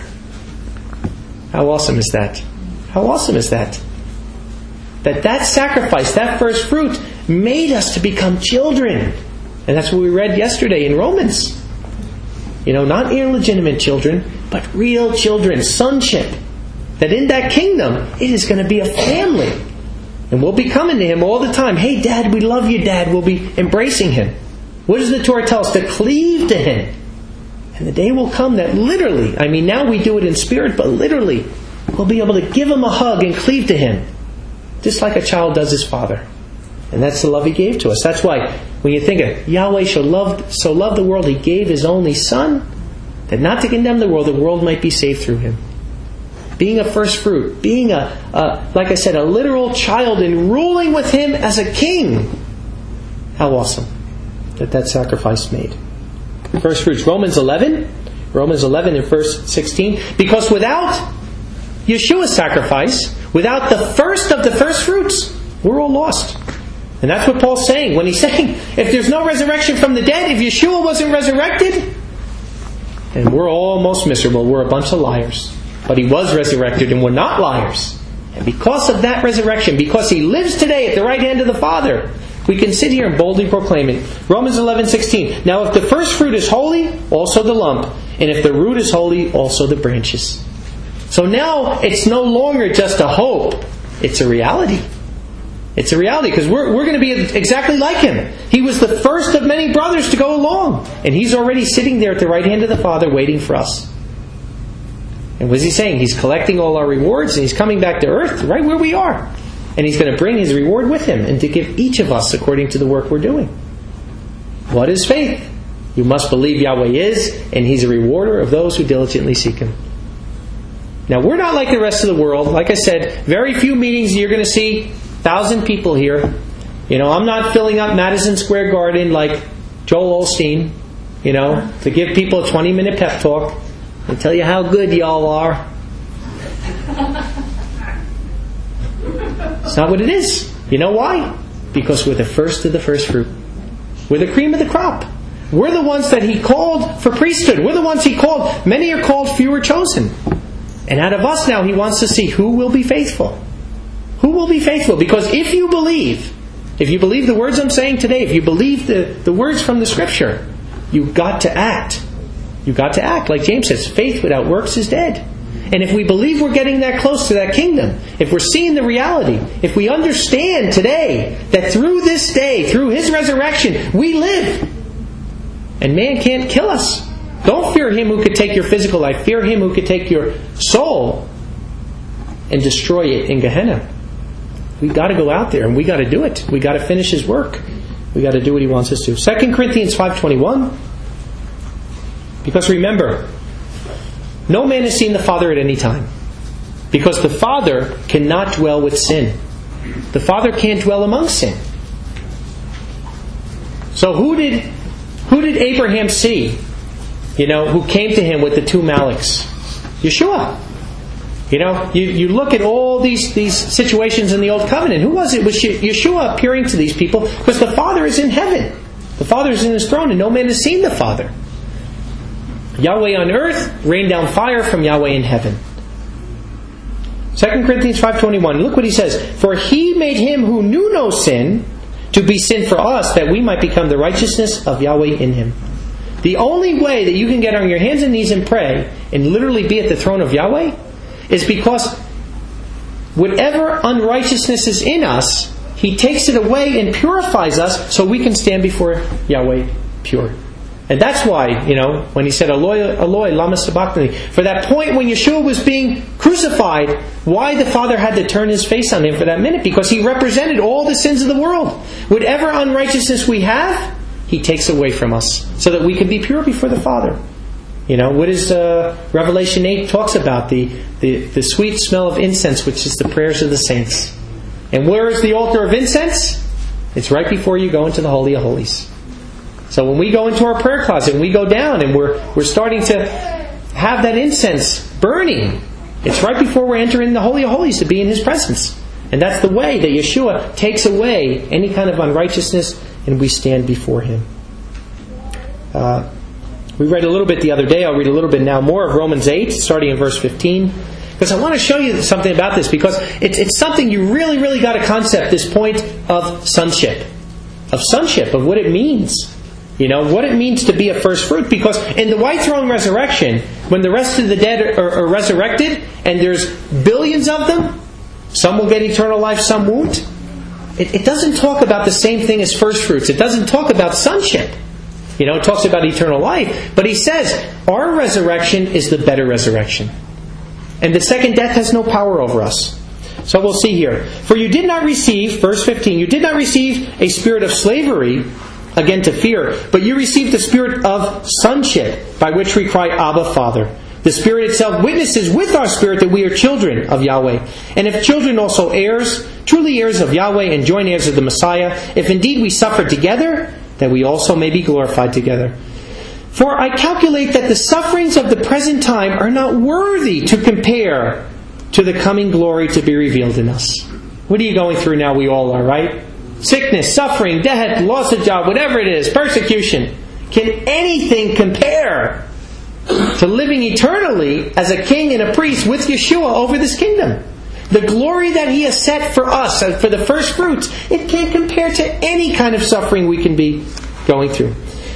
How awesome is that? How awesome is that? That that sacrifice, that first fruit, made us to become children. And that's what we read yesterday in Romans. You know, not illegitimate children, but real children, sonship. That in that kingdom, it is going to be a family. And we'll be coming to Him all the time. Hey, Dad, we love you, Dad. We'll be embracing Him. What does the Torah tell us? To cleave to Him. And the day will come that literally, I mean, now we do it in spirit, but literally, we'll be able to give Him a hug and cleave to Him. Just like a child does his father. And that's the love He gave to us. That's why when you think of Yahweh so loved, so loved the world, He gave His only Son, that not to condemn the world, the world might be saved through Him. Being a first fruit, being a, a, like I said, a literal child and ruling with Him as a king. How awesome that that sacrifice made. First fruits, Romans eleven, Romans eleven and verse sixteen. Because without Yeshua's sacrifice, without the first of the first fruits, we're all lost. And that's what Paul's saying. When he's saying, if there's no resurrection from the dead, if Yeshua wasn't resurrected, then we're almost miserable. We're a bunch of liars. But He was resurrected and we're not liars. And because of that resurrection, because He lives today at the right hand of the Father, we can sit here and boldly proclaim it. Romans eleven sixteen. Now if the first fruit is holy, also the lump. And if the root is holy, also the branches. So now it's no longer just a hope. It's a reality. It's a reality because we're, we're going to be exactly like Him. He was the first of many brothers to go along. And He's already sitting there at the right hand of the Father waiting for us. And what is He saying? He's collecting all our rewards and He's coming back to earth right where we are. And He's going to bring His reward with Him and to give each of us according to the work we're doing. What is faith? You must believe Yahweh is, and He's a rewarder of those who diligently seek Him. Now, we're not like the rest of the world. Like I said, very few meetings you're going to see thousand people here. You know, I'm not filling up Madison Square Garden like Joel Osteen, you know, to give people a twenty minute pep talk and tell you how good y'all are. It's not what it is. You know why? Because we're the first of the first fruit. We're the cream of the crop. We're the ones that He called for priesthood. We're the ones He called. Many are called, few are chosen. And out of us now He wants to see who will be faithful. Who will be faithful? Because if you believe, if you believe the words I'm saying today, if you believe the, the words from the Scripture, you've got to act. You've got to act. Like James says, faith without works is dead. And if we believe we're getting that close to that kingdom, if we're seeing the reality, if we understand today that through this day, through His resurrection, we live, and man can't kill us. Don't fear him who could take your physical life. Fear Him who could take your soul and destroy it in Gehenna. We've got to go out there and we got to do it. We got to finish His work. We got to do what He wants us to. Second Corinthians five twenty-one. Because remember, no man has seen the Father at any time. Because the Father cannot dwell with sin. The Father can't dwell among sin. So who did who did Abraham see? You know, who came to him with the two Malaks? Yeshua. You know, you, you look at all these, these situations in the Old Covenant. Who was it? It was Yeshua appearing to these people, because the Father is in heaven. The Father is in His throne, and no man has seen the Father. Yahweh on earth rained down fire from Yahweh in heaven. Second Corinthians five twenty-one. Look what he says. For He made Him who knew no sin to be sin for us, that we might become the righteousness of Yahweh in Him. The only way that you can get on your hands and knees and pray and literally be at the throne of Yahweh is because whatever unrighteousness is in us, He takes it away and purifies us so we can stand before Yahweh pure. And that's why, you know, when He said, Eloi, Eloi, lama sabachthani, for that point when Yeshua was being crucified, why the Father had to turn His face on Him for that minute? Because He represented all the sins of the world. Whatever unrighteousness we have, He takes away from us so that we can be pure before the Father. You know, what is uh, Revelation eight talks about? The, the, the sweet smell of incense, which is the prayers of the saints. And where is the altar of incense? It's right before you go into the Holy of Holies. So when we go into our prayer closet and we go down and we're we're starting to have that incense burning, it's right before we're entering the Holy of Holies to be in His presence. And that's the way that Yeshua takes away any kind of unrighteousness, and we stand before Him. Uh, we read a little bit the other day. I'll read a little bit now more of Romans eight, starting in verse fifteen. Because I want to show you something about this, because it's, it's something you really, really got to concept, this point of sonship. Of sonship, of what it means. You know, what it means to be a first fruit. Because in the white throne resurrection, when the rest of the dead are, are resurrected, and there's billions of them, some will get eternal life, some won't. It, it doesn't talk about the same thing as first fruits. It doesn't talk about sonship. You know, it talks about eternal life. But he says, our resurrection is the better resurrection. And the second death has no power over us. So we'll see here. For you did not receive, verse fifteen, you did not receive a spirit of slavery, again to fear, but you received the spirit of sonship, by which we cry, Abba, Father. The Spirit itself witnesses with our spirit that we are children of Yahweh. And if children, also heirs, truly heirs of Yahweh and joint heirs of the Messiah, if indeed we suffer together, that we also may be glorified together. For I calculate that the sufferings of the present time are not worthy to compare to the coming glory to be revealed in us. What are you going through now? We all are, right? Sickness, suffering, death, loss of job, whatever it is, persecution. Can anything compare to living eternally as a king and a priest with Yeshua over this kingdom? The glory that He has set for us, for the first fruits, it can't compare to any kind of suffering we can be going through.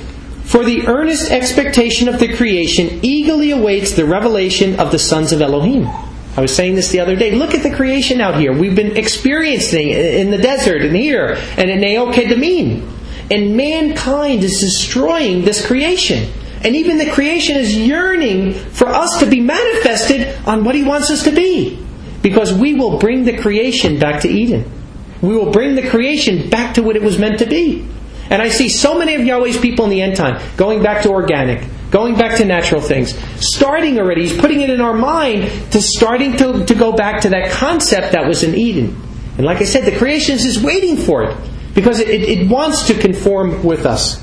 For the earnest expectation of the creation eagerly awaits the revelation of the sons of Elohim. I was saying this the other day. Look at the creation out here. We've been experiencing it in the desert and here and in Neo Kedemim. And mankind is destroying this creation. And even the creation is yearning for us to be manifested on what He wants us to be. Because we will bring the creation back to Eden. We will bring the creation back to what it was meant to be. And I see so many of Yahweh's people in the end time going back to organic, going back to natural things, starting already. He's putting it in our mind to starting to, to go back to that concept that was in Eden. And like I said, the creation is just waiting for it because it, it, it wants to conform with us.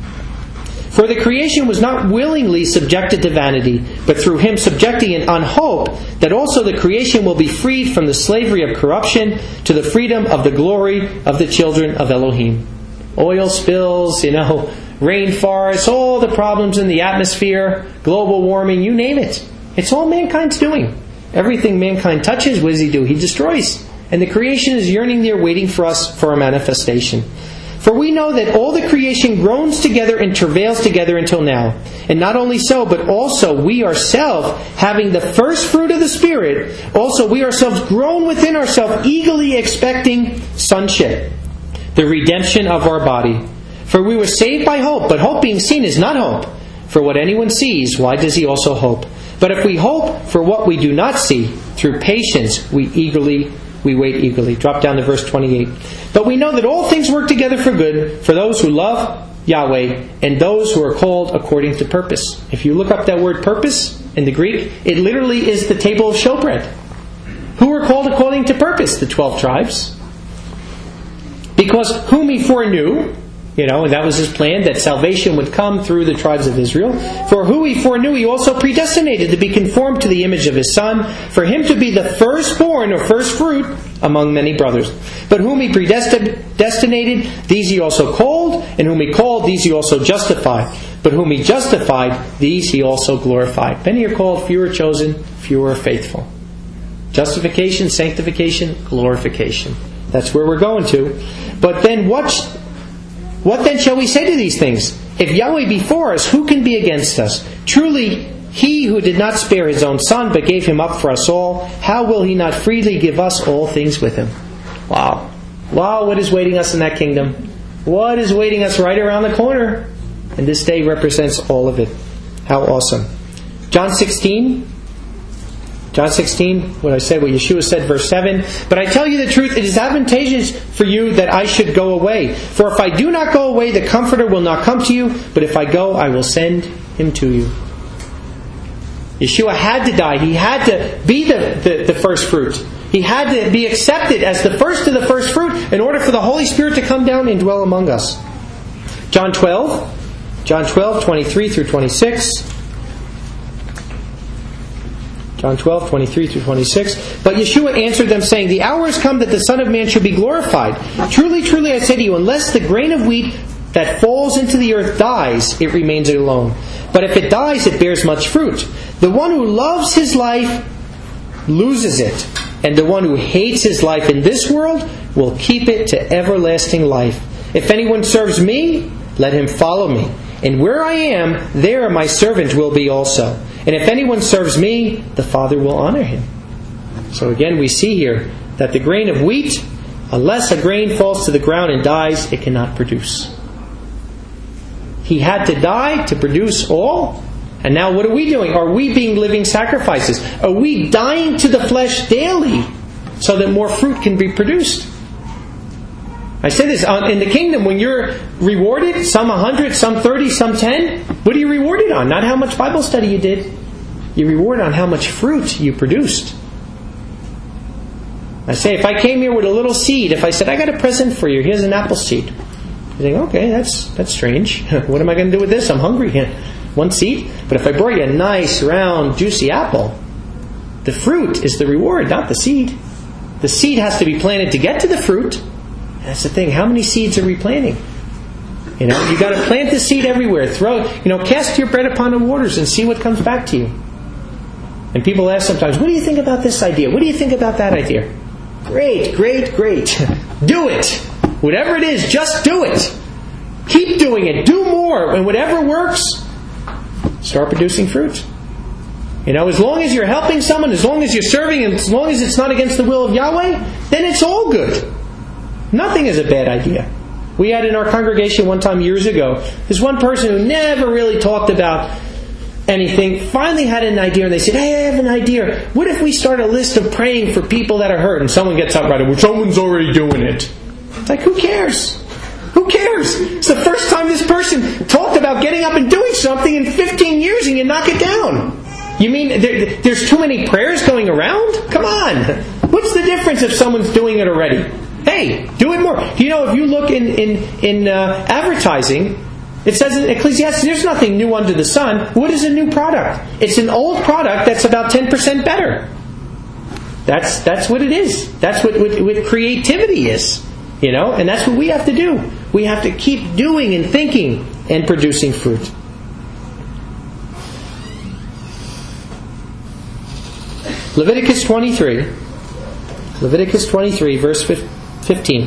For the creation was not willingly subjected to vanity, but through Him subjecting it on hope that also the creation will be freed from the slavery of corruption to the freedom of the glory of the children of Elohim. Oil spills, you know, rainforests, all the problems in the atmosphere, global warming, you name it. It's all mankind's doing. Everything mankind touches, what does He do? He destroys. And the creation is yearning there, waiting for us for a manifestation. For we know that all the creation groans together and travails together until now. And not only so, but also we ourselves, having the first fruit of the Spirit, also we ourselves groan within ourselves, eagerly expecting sonship, the redemption of our body. For we were saved by hope, but hope being seen is not hope. For what anyone sees, why does he also hope? But if we hope for what we do not see, through patience we eagerly we wait eagerly. Drop down to verse twenty-eight. But we know that all things work together for good for those who love Yahweh and those who are called according to purpose. If you look up that word purpose in the Greek, it literally is the table of showbread. were called according to purpose, the twelve tribes. Because whom he foreknew, you know, and that was his plan, that salvation would come through the tribes of Israel. For who he foreknew, he also predestinated to be conformed to the image of his Son, for him to be the firstborn or first fruit among many brothers. But whom he predestinated, these he also called, and whom he called, these he also justified. But whom he justified, these he also glorified. Many are called, few are chosen, few are faithful. Justification, sanctification, glorification. That's where we're going to. But then what... What then shall we say to these things? If Yahweh be for us, who can be against us? Truly, He who did not spare His own Son, but gave Him up for us all, how will He not freely give us all things with Him? Wow. Wow, what is waiting us in that kingdom? What is waiting us right around the corner? And this day represents all of it. How awesome. John sixteen. John sixteen, what I said, what Yeshua said, verse seven. But I tell you the truth, it is advantageous for you that I should go away. For if I do not go away, the Comforter will not come to you. But if I go, I will send Him to you. Yeshua had to die. He had to be the, the, the first fruit. He had to be accepted as the first of the first fruit in order for the Holy Spirit to come down and dwell among us. John twelve. John twelve, twenty-three through twenty-six. John twelve, twenty-three through twenty-six. But Yeshua answered them, saying, the hour has come that the Son of Man should be glorified. Truly, truly, I say to you, unless the grain of wheat that falls into the earth dies, it remains alone. But if it dies, it bears much fruit. The one who loves his life loses it. And the one who hates his life in this world will keep it to everlasting life. If anyone serves me, let him follow me. And where I am, there my servant will be also. And if anyone serves me, the Father will honor him. So again, we see here that the grain of wheat, unless a grain falls to the ground and dies, it cannot produce. He had to die to produce all. And now what are we doing? Are we being living sacrifices? Are we dying to the flesh daily so that more fruit can be produced? I say this, in the kingdom, when you're rewarded, some one hundred, some thirty, some ten, what are you rewarded on? Not how much Bible study you did. You're rewarded on how much fruit you produced. I say, if I came here with a little seed, if I said, I got a present for you, here's an apple seed. You think, okay, that's that's strange. What am I going to do with this? I'm hungry. One seed? But if I brought you a nice, round, juicy apple, the fruit is the reward, not the seed. The seed has to be planted to get to the fruit. That's the thing. How many seeds are we planting? You know, you got to plant the seed everywhere. Throw, you know, cast your bread upon the waters and see what comes back to you. And people ask sometimes, what do you think about this idea? What do you think about that idea? Great, great, great. Do it. Whatever it is, just do it. Keep doing it. Do more. And whatever works, start producing fruit. You know, as long as you're helping someone, as long as you're serving, and as long as it's not against the will of Yahweh, then it's all good. Nothing is a bad idea. We had in our congregation one time years ago, this one person who never really talked about anything finally had an idea, and they said, hey, I have an idea. What if we start a list of praying for people that are hurt? And someone gets up right away, well, someone's already doing it. It's like, who cares? Who cares? It's the first time this person talked about getting up and doing something in fifteen years, and you knock it down. You mean there, there's too many prayers going around? Come on. What's the difference if someone's doing it already? Hey, do it more. You know, if you look in in, in uh, advertising, it says in Ecclesiastes, there's nothing new under the sun. What is a new product? It's an old product that's about ten percent better. That's that's what it is. That's what, what, what creativity is. You know, and that's what we have to do. We have to keep doing and thinking and producing fruit. Leviticus twenty-three. Leviticus twenty-three, verse fifteen.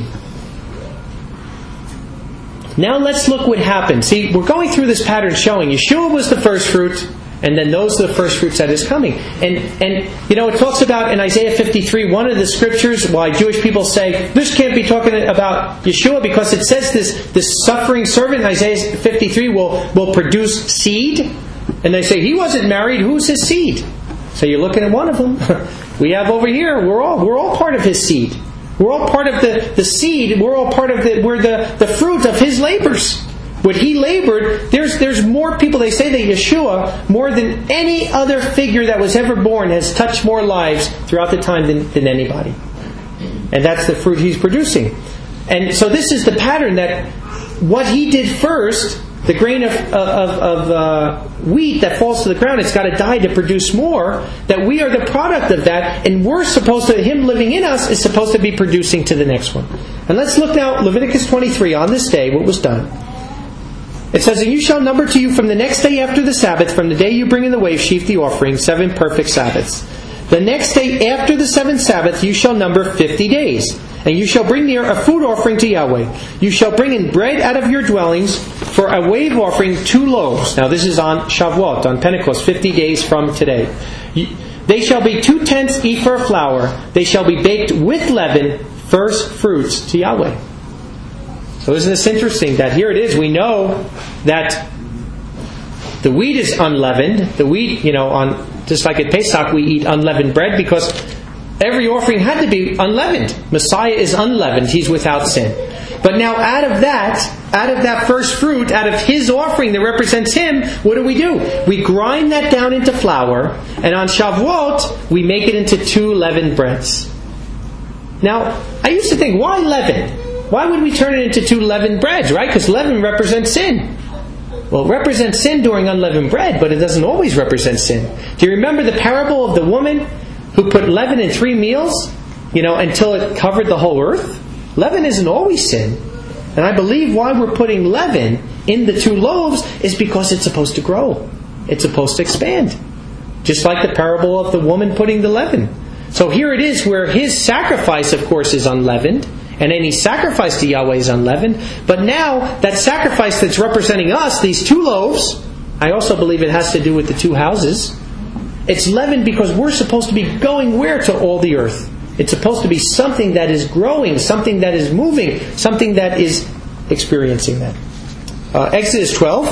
Now let's look what happened. See, we're going through this pattern showing Yeshua was the first fruit, and then those are the first fruits that is coming. And, and you know, it talks about in Isaiah fifty-three, one of the scriptures, why Jewish people say, this can't be talking about Yeshua, because it says this, this suffering servant in Isaiah fifty-three will, will produce seed. And they say, he wasn't married, who's his seed? So you're looking at one of them. We have over here, we're all we're all part of his seed. We're all part of the, the seed, we're all part of the we're the, the fruit of his labors. what He labored, there's there's more people, they say that Yeshua, more than any other figure that was ever born, has touched more lives throughout the time than, than anybody. And that's the fruit He's producing. And so this is the pattern, that what He did first, the grain of, of, of uh, wheat that falls to the ground, it's got to die to produce more, that we are the product of that, and we're supposed to, Him living in us is supposed to be producing to the next one. And let's look now, Leviticus twenty-three, on this day, what was done. It says, "And you shall number to you from the next day after the Sabbath, from the day you bring in the wave sheaf the offering, seven perfect Sabbaths. The next day after the seventh Sabbath you shall number fifty days. And you shall bring near a food offering to Yahweh. You shall bring in bread out of your dwellings for a wave offering, two loaves." Now this is on Shavuot, on Pentecost, fifty days from today. "They shall be two tenths ephah of flour. They shall be baked with leaven, first fruits to Yahweh." So isn't this interesting that here it is, we know that the wheat is unleavened. The wheat, you know, on just like at Pesach we eat unleavened bread because every offering had to be unleavened. Messiah is unleavened. He's without sin. But now out of that, out of that first fruit, out of His offering that represents Him, what do we do? We grind that down into flour, and on Shavuot, we make it into two leavened breads. Now, I used to think, why leaven? Why would we turn it into two leavened breads, right? Because leaven represents sin. Well, it represents sin during unleavened bread, but it doesn't always represent sin. Do you remember the parable of the woman who put leaven in three meals, you know, until it covered the whole earth? Leaven isn't always sin. And I believe why we're putting leaven in the two loaves is because it's supposed to grow. It's supposed to expand. Just like the parable of the woman putting the leaven. So here it is where His sacrifice, of course, is unleavened. And any sacrifice to Yahweh is unleavened. But now, that sacrifice that's representing us, these two loaves, I also believe it has to do with the two houses. It's leavened because we're supposed to be going where to all the earth? It's supposed to be something that is growing, something that is moving, something that is experiencing that. Uh, Exodus twelve.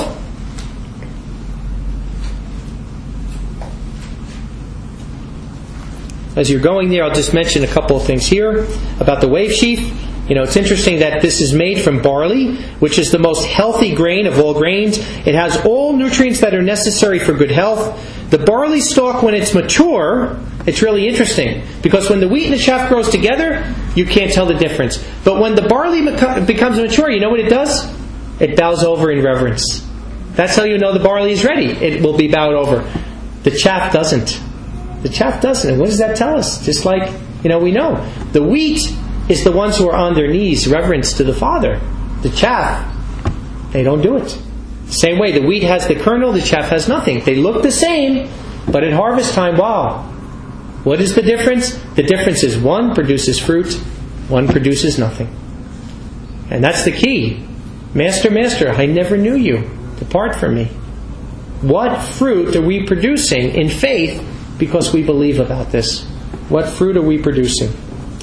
As you're going there, I'll just mention a couple of things here about the wave sheaf. You know, it's interesting that this is made from barley, which is the most healthy grain of all grains. It has all nutrients that are necessary for good health. The barley stalk, when it's mature, it's really interesting. Because when the wheat and the chaff grows together, you can't tell the difference. But when the barley becomes mature, you know what it does? It bows over in reverence. That's how you know the barley is ready. It will be bowed over. The chaff doesn't. The chaff doesn't. And what does that tell us? Just like, you know, we know. The wheat is the ones who are on their knees, reverence to the Father. The chaff, they don't do it. Same way, the wheat has the kernel, the chaff has nothing. They look the same, but at harvest time, wow. What is the difference? The difference is one produces fruit, one produces nothing. And that's the key. Master, Master, I never knew you. Depart from me. What fruit are we producing in faith because we believe about this? What fruit are we producing?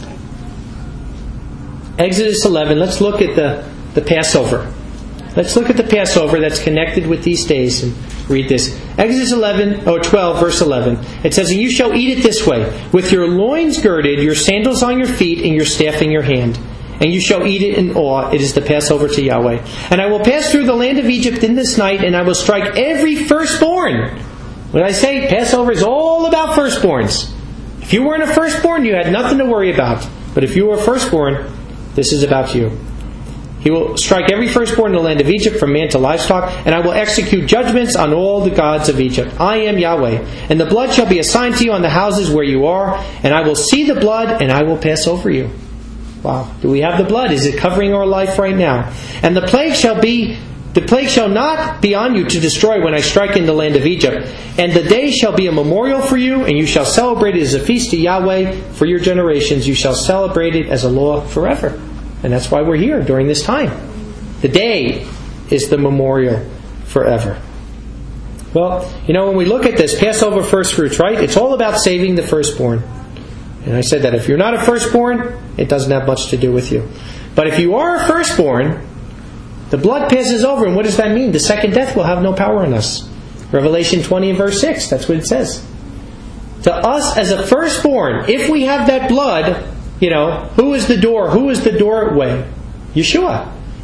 Exodus eleven, let's look at the, the Passover. Let's look at the Passover that's connected with these days and read this. Exodus eleven, or twelve, verse eleven. It says, "And you shall eat it this way, with your loins girded, your sandals on your feet, and your staff in your hand. And you shall eat it in awe. It is the Passover to Yahweh. And I will pass through the land of Egypt in this night, and I will strike every firstborn." When I say Passover is all about firstborns. If you weren't a firstborn, you had nothing to worry about. But if you were a firstborn, this is about you. "He will strike every firstborn in the land of Egypt, from man to livestock, and I will execute judgments on all the gods of Egypt. I am Yahweh. And the blood shall be assigned to you on the houses where you are, and I will see the blood, and I will pass over you." Wow. Do we have the blood? Is it covering our life right now? "And the plague shall be The plague shall not be on you to destroy when I strike in the land of Egypt. And the day shall be a memorial for you, and you shall celebrate it as a feast to Yahweh for your generations. You shall celebrate it as a law forever." And that's why we're here during this time. The day is the memorial forever. Well, you know, when we look at this, Passover first fruits, right? It's all about saving the firstborn. And I said that if you're not a firstborn, it doesn't have much to do with you. But if you are a firstborn, the blood passes over, and what does that mean? The second death will have no power on us. Revelation twenty and verse six, that's what it says. To us as a firstborn, if we have that blood, you know, who is the door? Who is the doorway? Yeshua.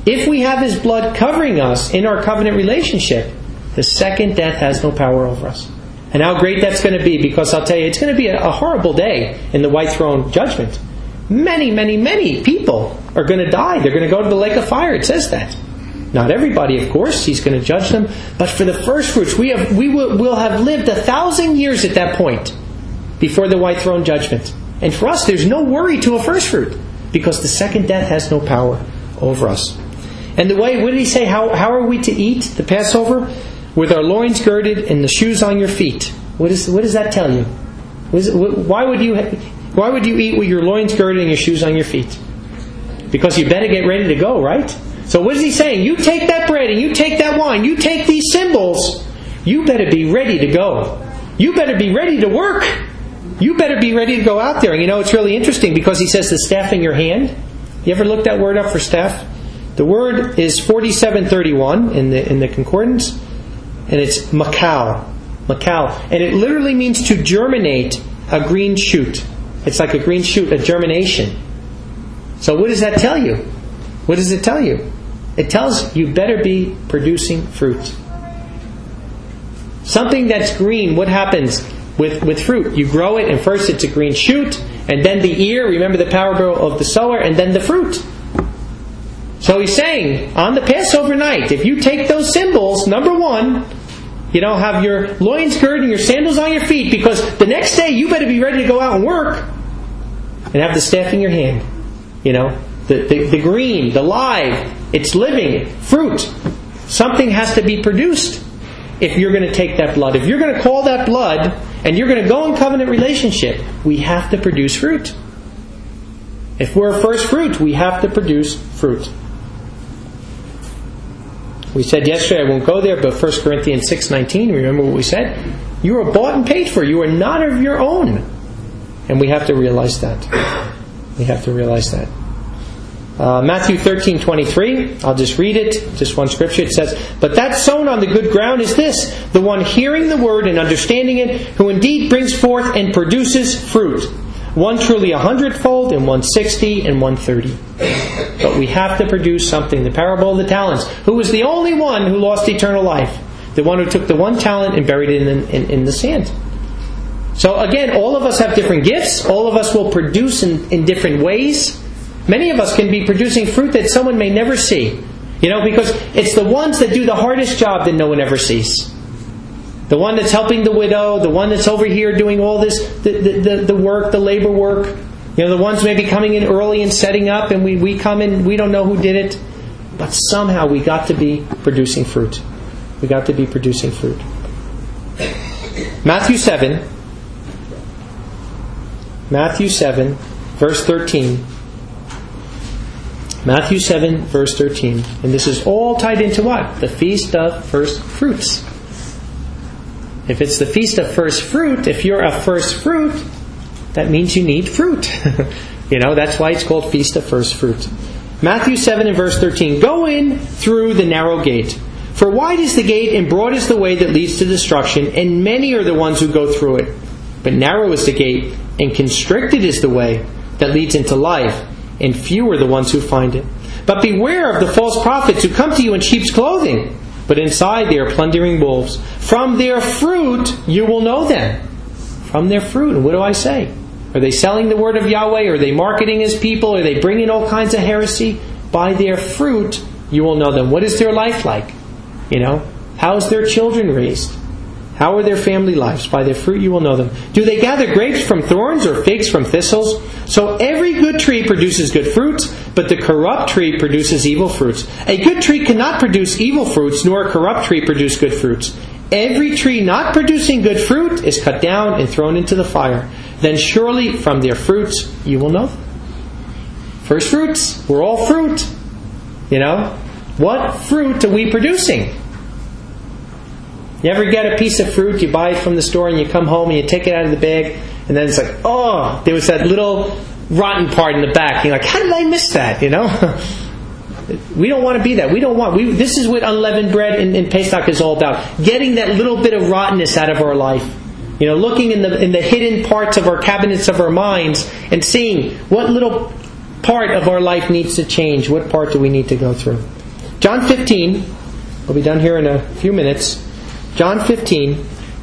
if we have His blood covering us in our covenant relationship, the second death has no power over us. And how great that's going to be, because I'll tell you, it's going to be a, a horrible day in the white throne judgment. Many, many, many people are going to die. They're going to go to the lake of fire. It says that. Not everybody, of course. He's going to judge them. But for the first fruits, we have we will, will have lived a thousand years at that point before the white throne judgment. And for us, there's no worry to a first fruit, because the second death has no power over us. And the way, what did He say? How, how are we to eat the Passover? With our loins girded and the shoes on your feet. What, is, what does that tell you? What is, why would you why would you eat with your loins girded and your shoes on your feet? Because you better get ready to go, right? So what is He saying? You take that bread and you take that wine, you take these symbols, you better be ready to go. You better be ready to work. You better be ready to go out there. And you know, it's really interesting because He says the staff in your hand. You ever look that word up for staff? The word is forty-seven thirty-one in the in the concordance. And it's makal. Makal. And it literally means to germinate a green shoot. It's like a green shoot, a germination. So what does that tell you? What does it tell you? It tells you better be producing fruit. Something that's green, what happens with, with fruit? You grow it, and first it's a green shoot, and then the ear, remember the parable of the sower, and then the fruit. So He's saying, on the Passover night, if you take those symbols, number one, you know, have your loins girded and your sandals on your feet, because the next day you better be ready to go out and work, and have the staff in your hand. You know, the, the, the green, the live, it's living, fruit. Something has to be produced if you're going to take that blood. If you're going to call that blood and you're going to go in covenant relationship, we have to produce fruit. If we're a first fruit, we have to produce fruit. We said yesterday, I won't go there, but First Corinthians six nineteen, remember what we said? You are bought and paid for. You are not of your own. And we have to realize that. We have to realize that. Uh, Matthew thirteen twenty-three, I'll just read it, just one scripture. It says, "But that sown on the good ground is this, the one hearing the word and understanding it, who indeed brings forth and produces fruit. One truly a hundredfold, and one sixty, and one thirty." But we have to produce something. The parable of the talents. Who was the only one who lost eternal life? The one who took the one talent and buried it in the, in, in the sand. So again, all of us have different gifts. All of us will produce in, in different ways. Many of us can be producing fruit that someone may never see. You know, because it's the ones that do the hardest job that no one ever sees. The one that's helping the widow, the one that's over here doing all this, the, the, the, the work, the labor work. You know, the ones maybe coming in early and setting up, and we, we come in, we don't know who did it. But somehow we got to be producing fruit. We got to be producing fruit. Matthew seven. Matthew seven, verse thirteen. Matthew seven, verse thirteen. And this is all tied into what? The Feast of First Fruits. If it's the Feast of First Fruit, if you're a first fruit, that means you need fruit. You know, that's why it's called Feast of First Fruit. Matthew seven and verse thirteen. "Go in through the narrow gate. For wide is the gate and broad is the way that leads to destruction, and many are the ones who go through it. But narrow is the gate, and constricted is the way that leads into life, and few are the ones who find it. But beware of the false prophets who come to you in sheep's clothing, but inside they are plundering wolves. From their fruit you will know them." From their fruit. And what do I say? Are they selling the word of Yahweh? Are they marketing His people? Are they bringing all kinds of heresy? By their fruit you will know them. What is their life like? You know, how is their children raised? How are their family lives? By their fruit you will know them. Do they gather grapes from thorns or figs from thistles? So every good tree produces good fruits, but the corrupt tree produces evil fruits. A good tree cannot produce evil fruits, nor a corrupt tree produce good fruits. Every tree not producing good fruit is cut down and thrown into the fire. Then surely from their fruits you will know them. First fruits. We're all fruit. You know? What fruit are we producing? You ever get a piece of fruit, you buy it from the store, and you come home and you take it out of the bag, and then it's like, oh, there was that little rotten part in the back. You're like, how did I miss that? You know? We don't want to be that. We don't want. We, this is what unleavened bread in, in Pesach is all about. Getting that little bit of rottenness out of our life. You know, looking in the in the hidden parts of our cabinets of our minds and seeing what little part of our life needs to change. What part do we need to go through? John fifteen, we'll be done here in a few minutes. John fifteen,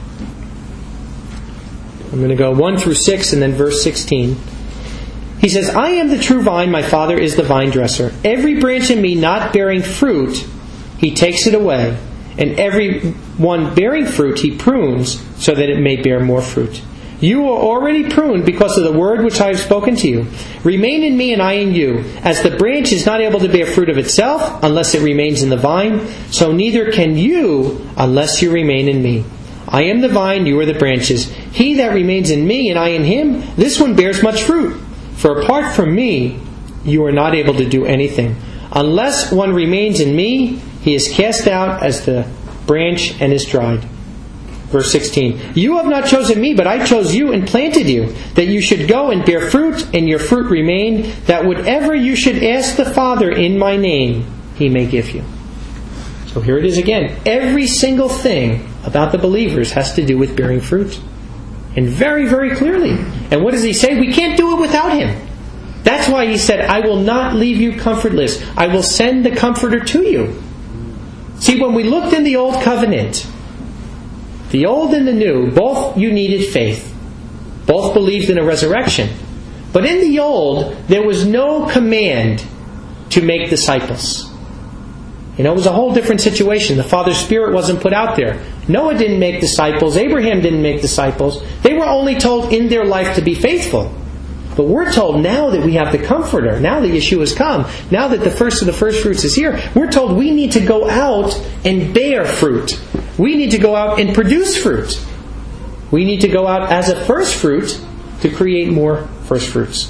I'm going to go one through six and then verse sixteen. He says, I am the true vine, my Father is the vine dresser. Every branch in me not bearing fruit, He takes it away. And every one bearing fruit He prunes, so that it may bear more fruit. You are already pruned because of the word which I have spoken to you. Remain in me and I in you. As the branch is not able to bear fruit of itself unless it remains in the vine, so neither can you unless you remain in me. I am the vine, you are the branches. He that remains in me and I in him, this one bears much fruit. For apart from me, you are not able to do anything. Unless one remains in me, he is cast out as the branch and is dried. Verse sixteen. You have not chosen me, but I chose you and planted you, that you should go and bear fruit, and your fruit remain, that whatever you should ask the Father in my name, He may give you. So here it is again. Every single thing about the believers has to do with bearing fruit. And very, very clearly. And what does He say? We can't do it without Him. That's why He said, I will not leave you comfortless. I will send the Comforter to you. See, when we looked in the Old Covenant, the Old and the New, both you needed faith. Both believed in a resurrection. But in the Old, there was no command to make disciples. You know, it was a whole different situation. The Father's Spirit wasn't put out there. Noah didn't make disciples. Abraham didn't make disciples. They were only told in their life to be faithful. But we're told now that we have the Comforter, now that Yeshua has come, now that the first of the first fruits is here, we're told we need to go out and bear fruit. We need to go out and produce fruit. We need to go out as a first fruit to create more first fruits.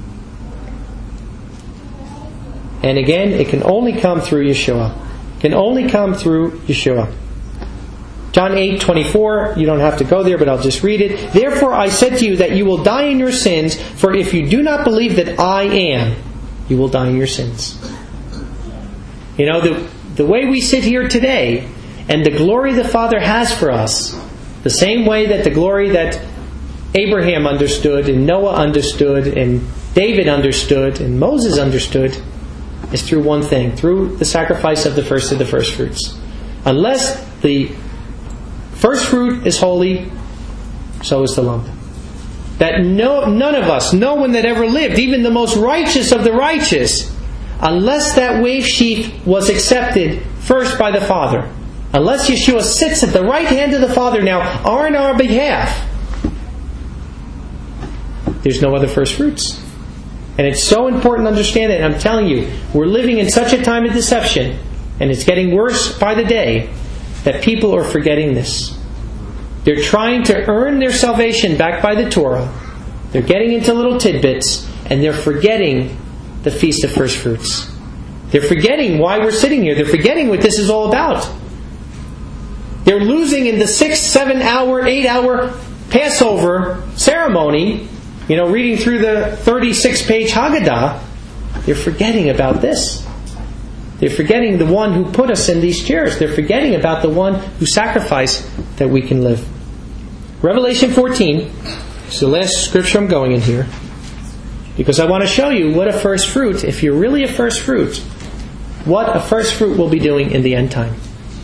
And again, it can only come through Yeshua. It can only come through Yeshua. John eight twenty-four, you don't have to go there, but I'll just read it. Therefore I said to you that you will die in your sins, for if you do not believe that I am, you will die in your sins. You know, the, the way we sit here today, and the glory the Father has for us, the same way that the glory that Abraham understood, and Noah understood, and David understood, and Moses understood, is through one thing, through the sacrifice of the first of the first fruits. Unless the first fruit is holy, so is the lump. That no, none of us, no one that ever lived, even the most righteous of the righteous, unless that wave sheaf was accepted first by the Father, unless Yeshua sits at the right hand of the Father now on our behalf, there's no other first fruits. And it's so important to understand it. And I'm telling you, we're living in such a time of deception, and it's getting worse by the day, that people are forgetting this. They're trying to earn their salvation back by the Torah. They're getting into little tidbits, and they're forgetting the Feast of First Fruits. They're forgetting why we're sitting here. They're forgetting what this is all about. They're losing in the six, seven hour, eight hour Passover ceremony, you know, reading through the thirty-six page Haggadah. They're forgetting about this. They're forgetting the one who put us in these chairs. They're forgetting about the one who sacrificed that we can live. Revelation fourteen is the last scripture I'm going in here, because I want to show you what a first fruit, if you're really a first fruit, what a first fruit will be doing in the end time.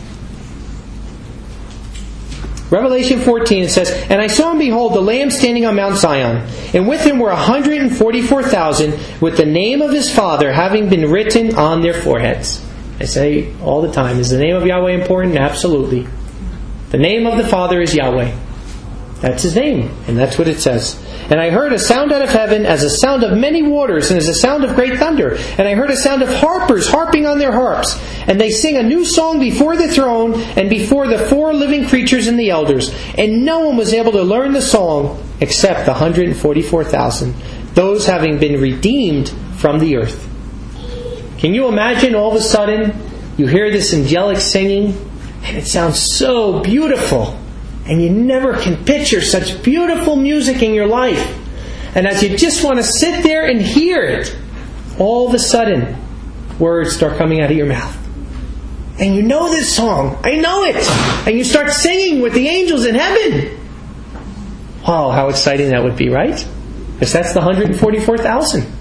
Revelation fourteen, it says, And I saw and behold the Lamb standing on Mount Zion, and with him were one hundred forty-four thousand, with the name of his Father having been written on their foreheads. I say all the time, is the name of Yahweh important? Absolutely. The name of the Father is Yahweh. That's His name, and that's what it says. And I heard a sound out of heaven as a sound of many waters, and as a sound of great thunder. And I heard a sound of harpers harping on their harps. And they sing a new song before the throne and before the four living creatures and the elders. And no one was able to learn the song except the one hundred forty-four thousand, those having been redeemed from the earth. Can you imagine all of a sudden you hear this angelic singing, and it sounds so beautiful. And you never can picture such beautiful music in your life. And as you just want to sit there and hear it, all of a sudden, words start coming out of your mouth. And you know this song. I know it. And you start singing with the angels in heaven. Oh, how exciting that would be, right? Because that's the one hundred forty-four thousand.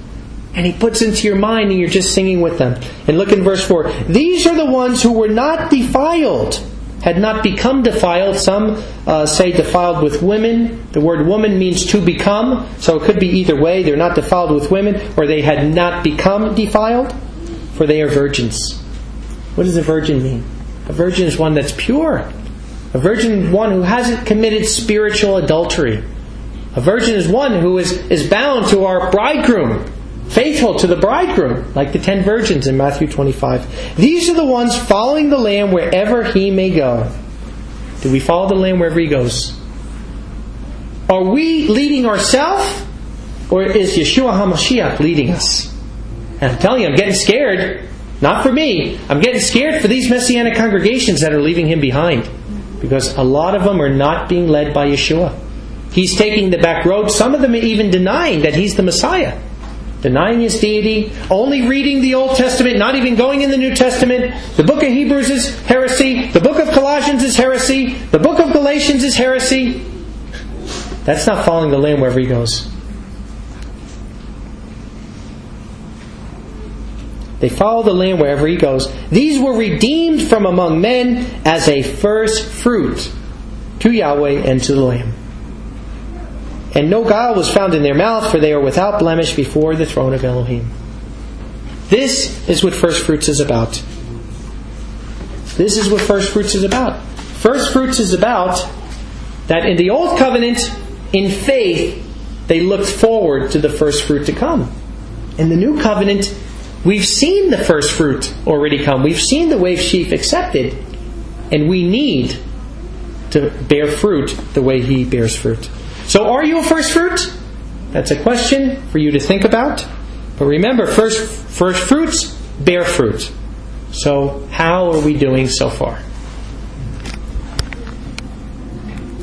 And He puts into your mind and you're just singing with them. And look in verse four. These are the ones who were not defiled, had not become defiled. Some uh, say defiled with women. The word woman means to become. So it could be either way. They're not defiled with women, or they had not become defiled. For they are virgins. What does a virgin mean? A virgin is one that's pure. A virgin is one who hasn't committed spiritual adultery. A virgin is one who is, is bound to our bridegroom, faithful to the bridegroom, like the ten virgins in Matthew twenty-five. These are the ones following the Lamb wherever He may go. Do we follow the Lamb wherever He goes? Are we leading ourselves, or is Yeshua HaMashiach leading us? And I'm telling you, I'm getting scared. Not for me. I'm getting scared for these Messianic congregations that are leaving Him behind. Because a lot of them are not being led by Yeshua. He's taking the back road. Some of them are even denying that He's the Messiah. Denying His deity. Only reading the Old Testament. Not even going in the New Testament. The book of Hebrews is heresy. The book of Colossians is heresy. The book of Galatians is heresy. That's not following the Lamb wherever He goes. They follow the Lamb wherever He goes. These were redeemed from among men as a first fruit to Yahweh and to the Lamb. And no guile was found in their mouth, for they are without blemish before the throne of Elohim. This is what first fruits is about. This is what first fruits is about. First fruits is about that in the Old Covenant, in faith, they looked forward to the first fruit to come. In the New Covenant, we've seen the first fruit already come. We've seen the wave sheaf accepted. And we need to bear fruit the way He bears fruit. So are you a first fruit? That's a question for you to think about. But remember, first, first fruits bear fruit. So how are we doing so far?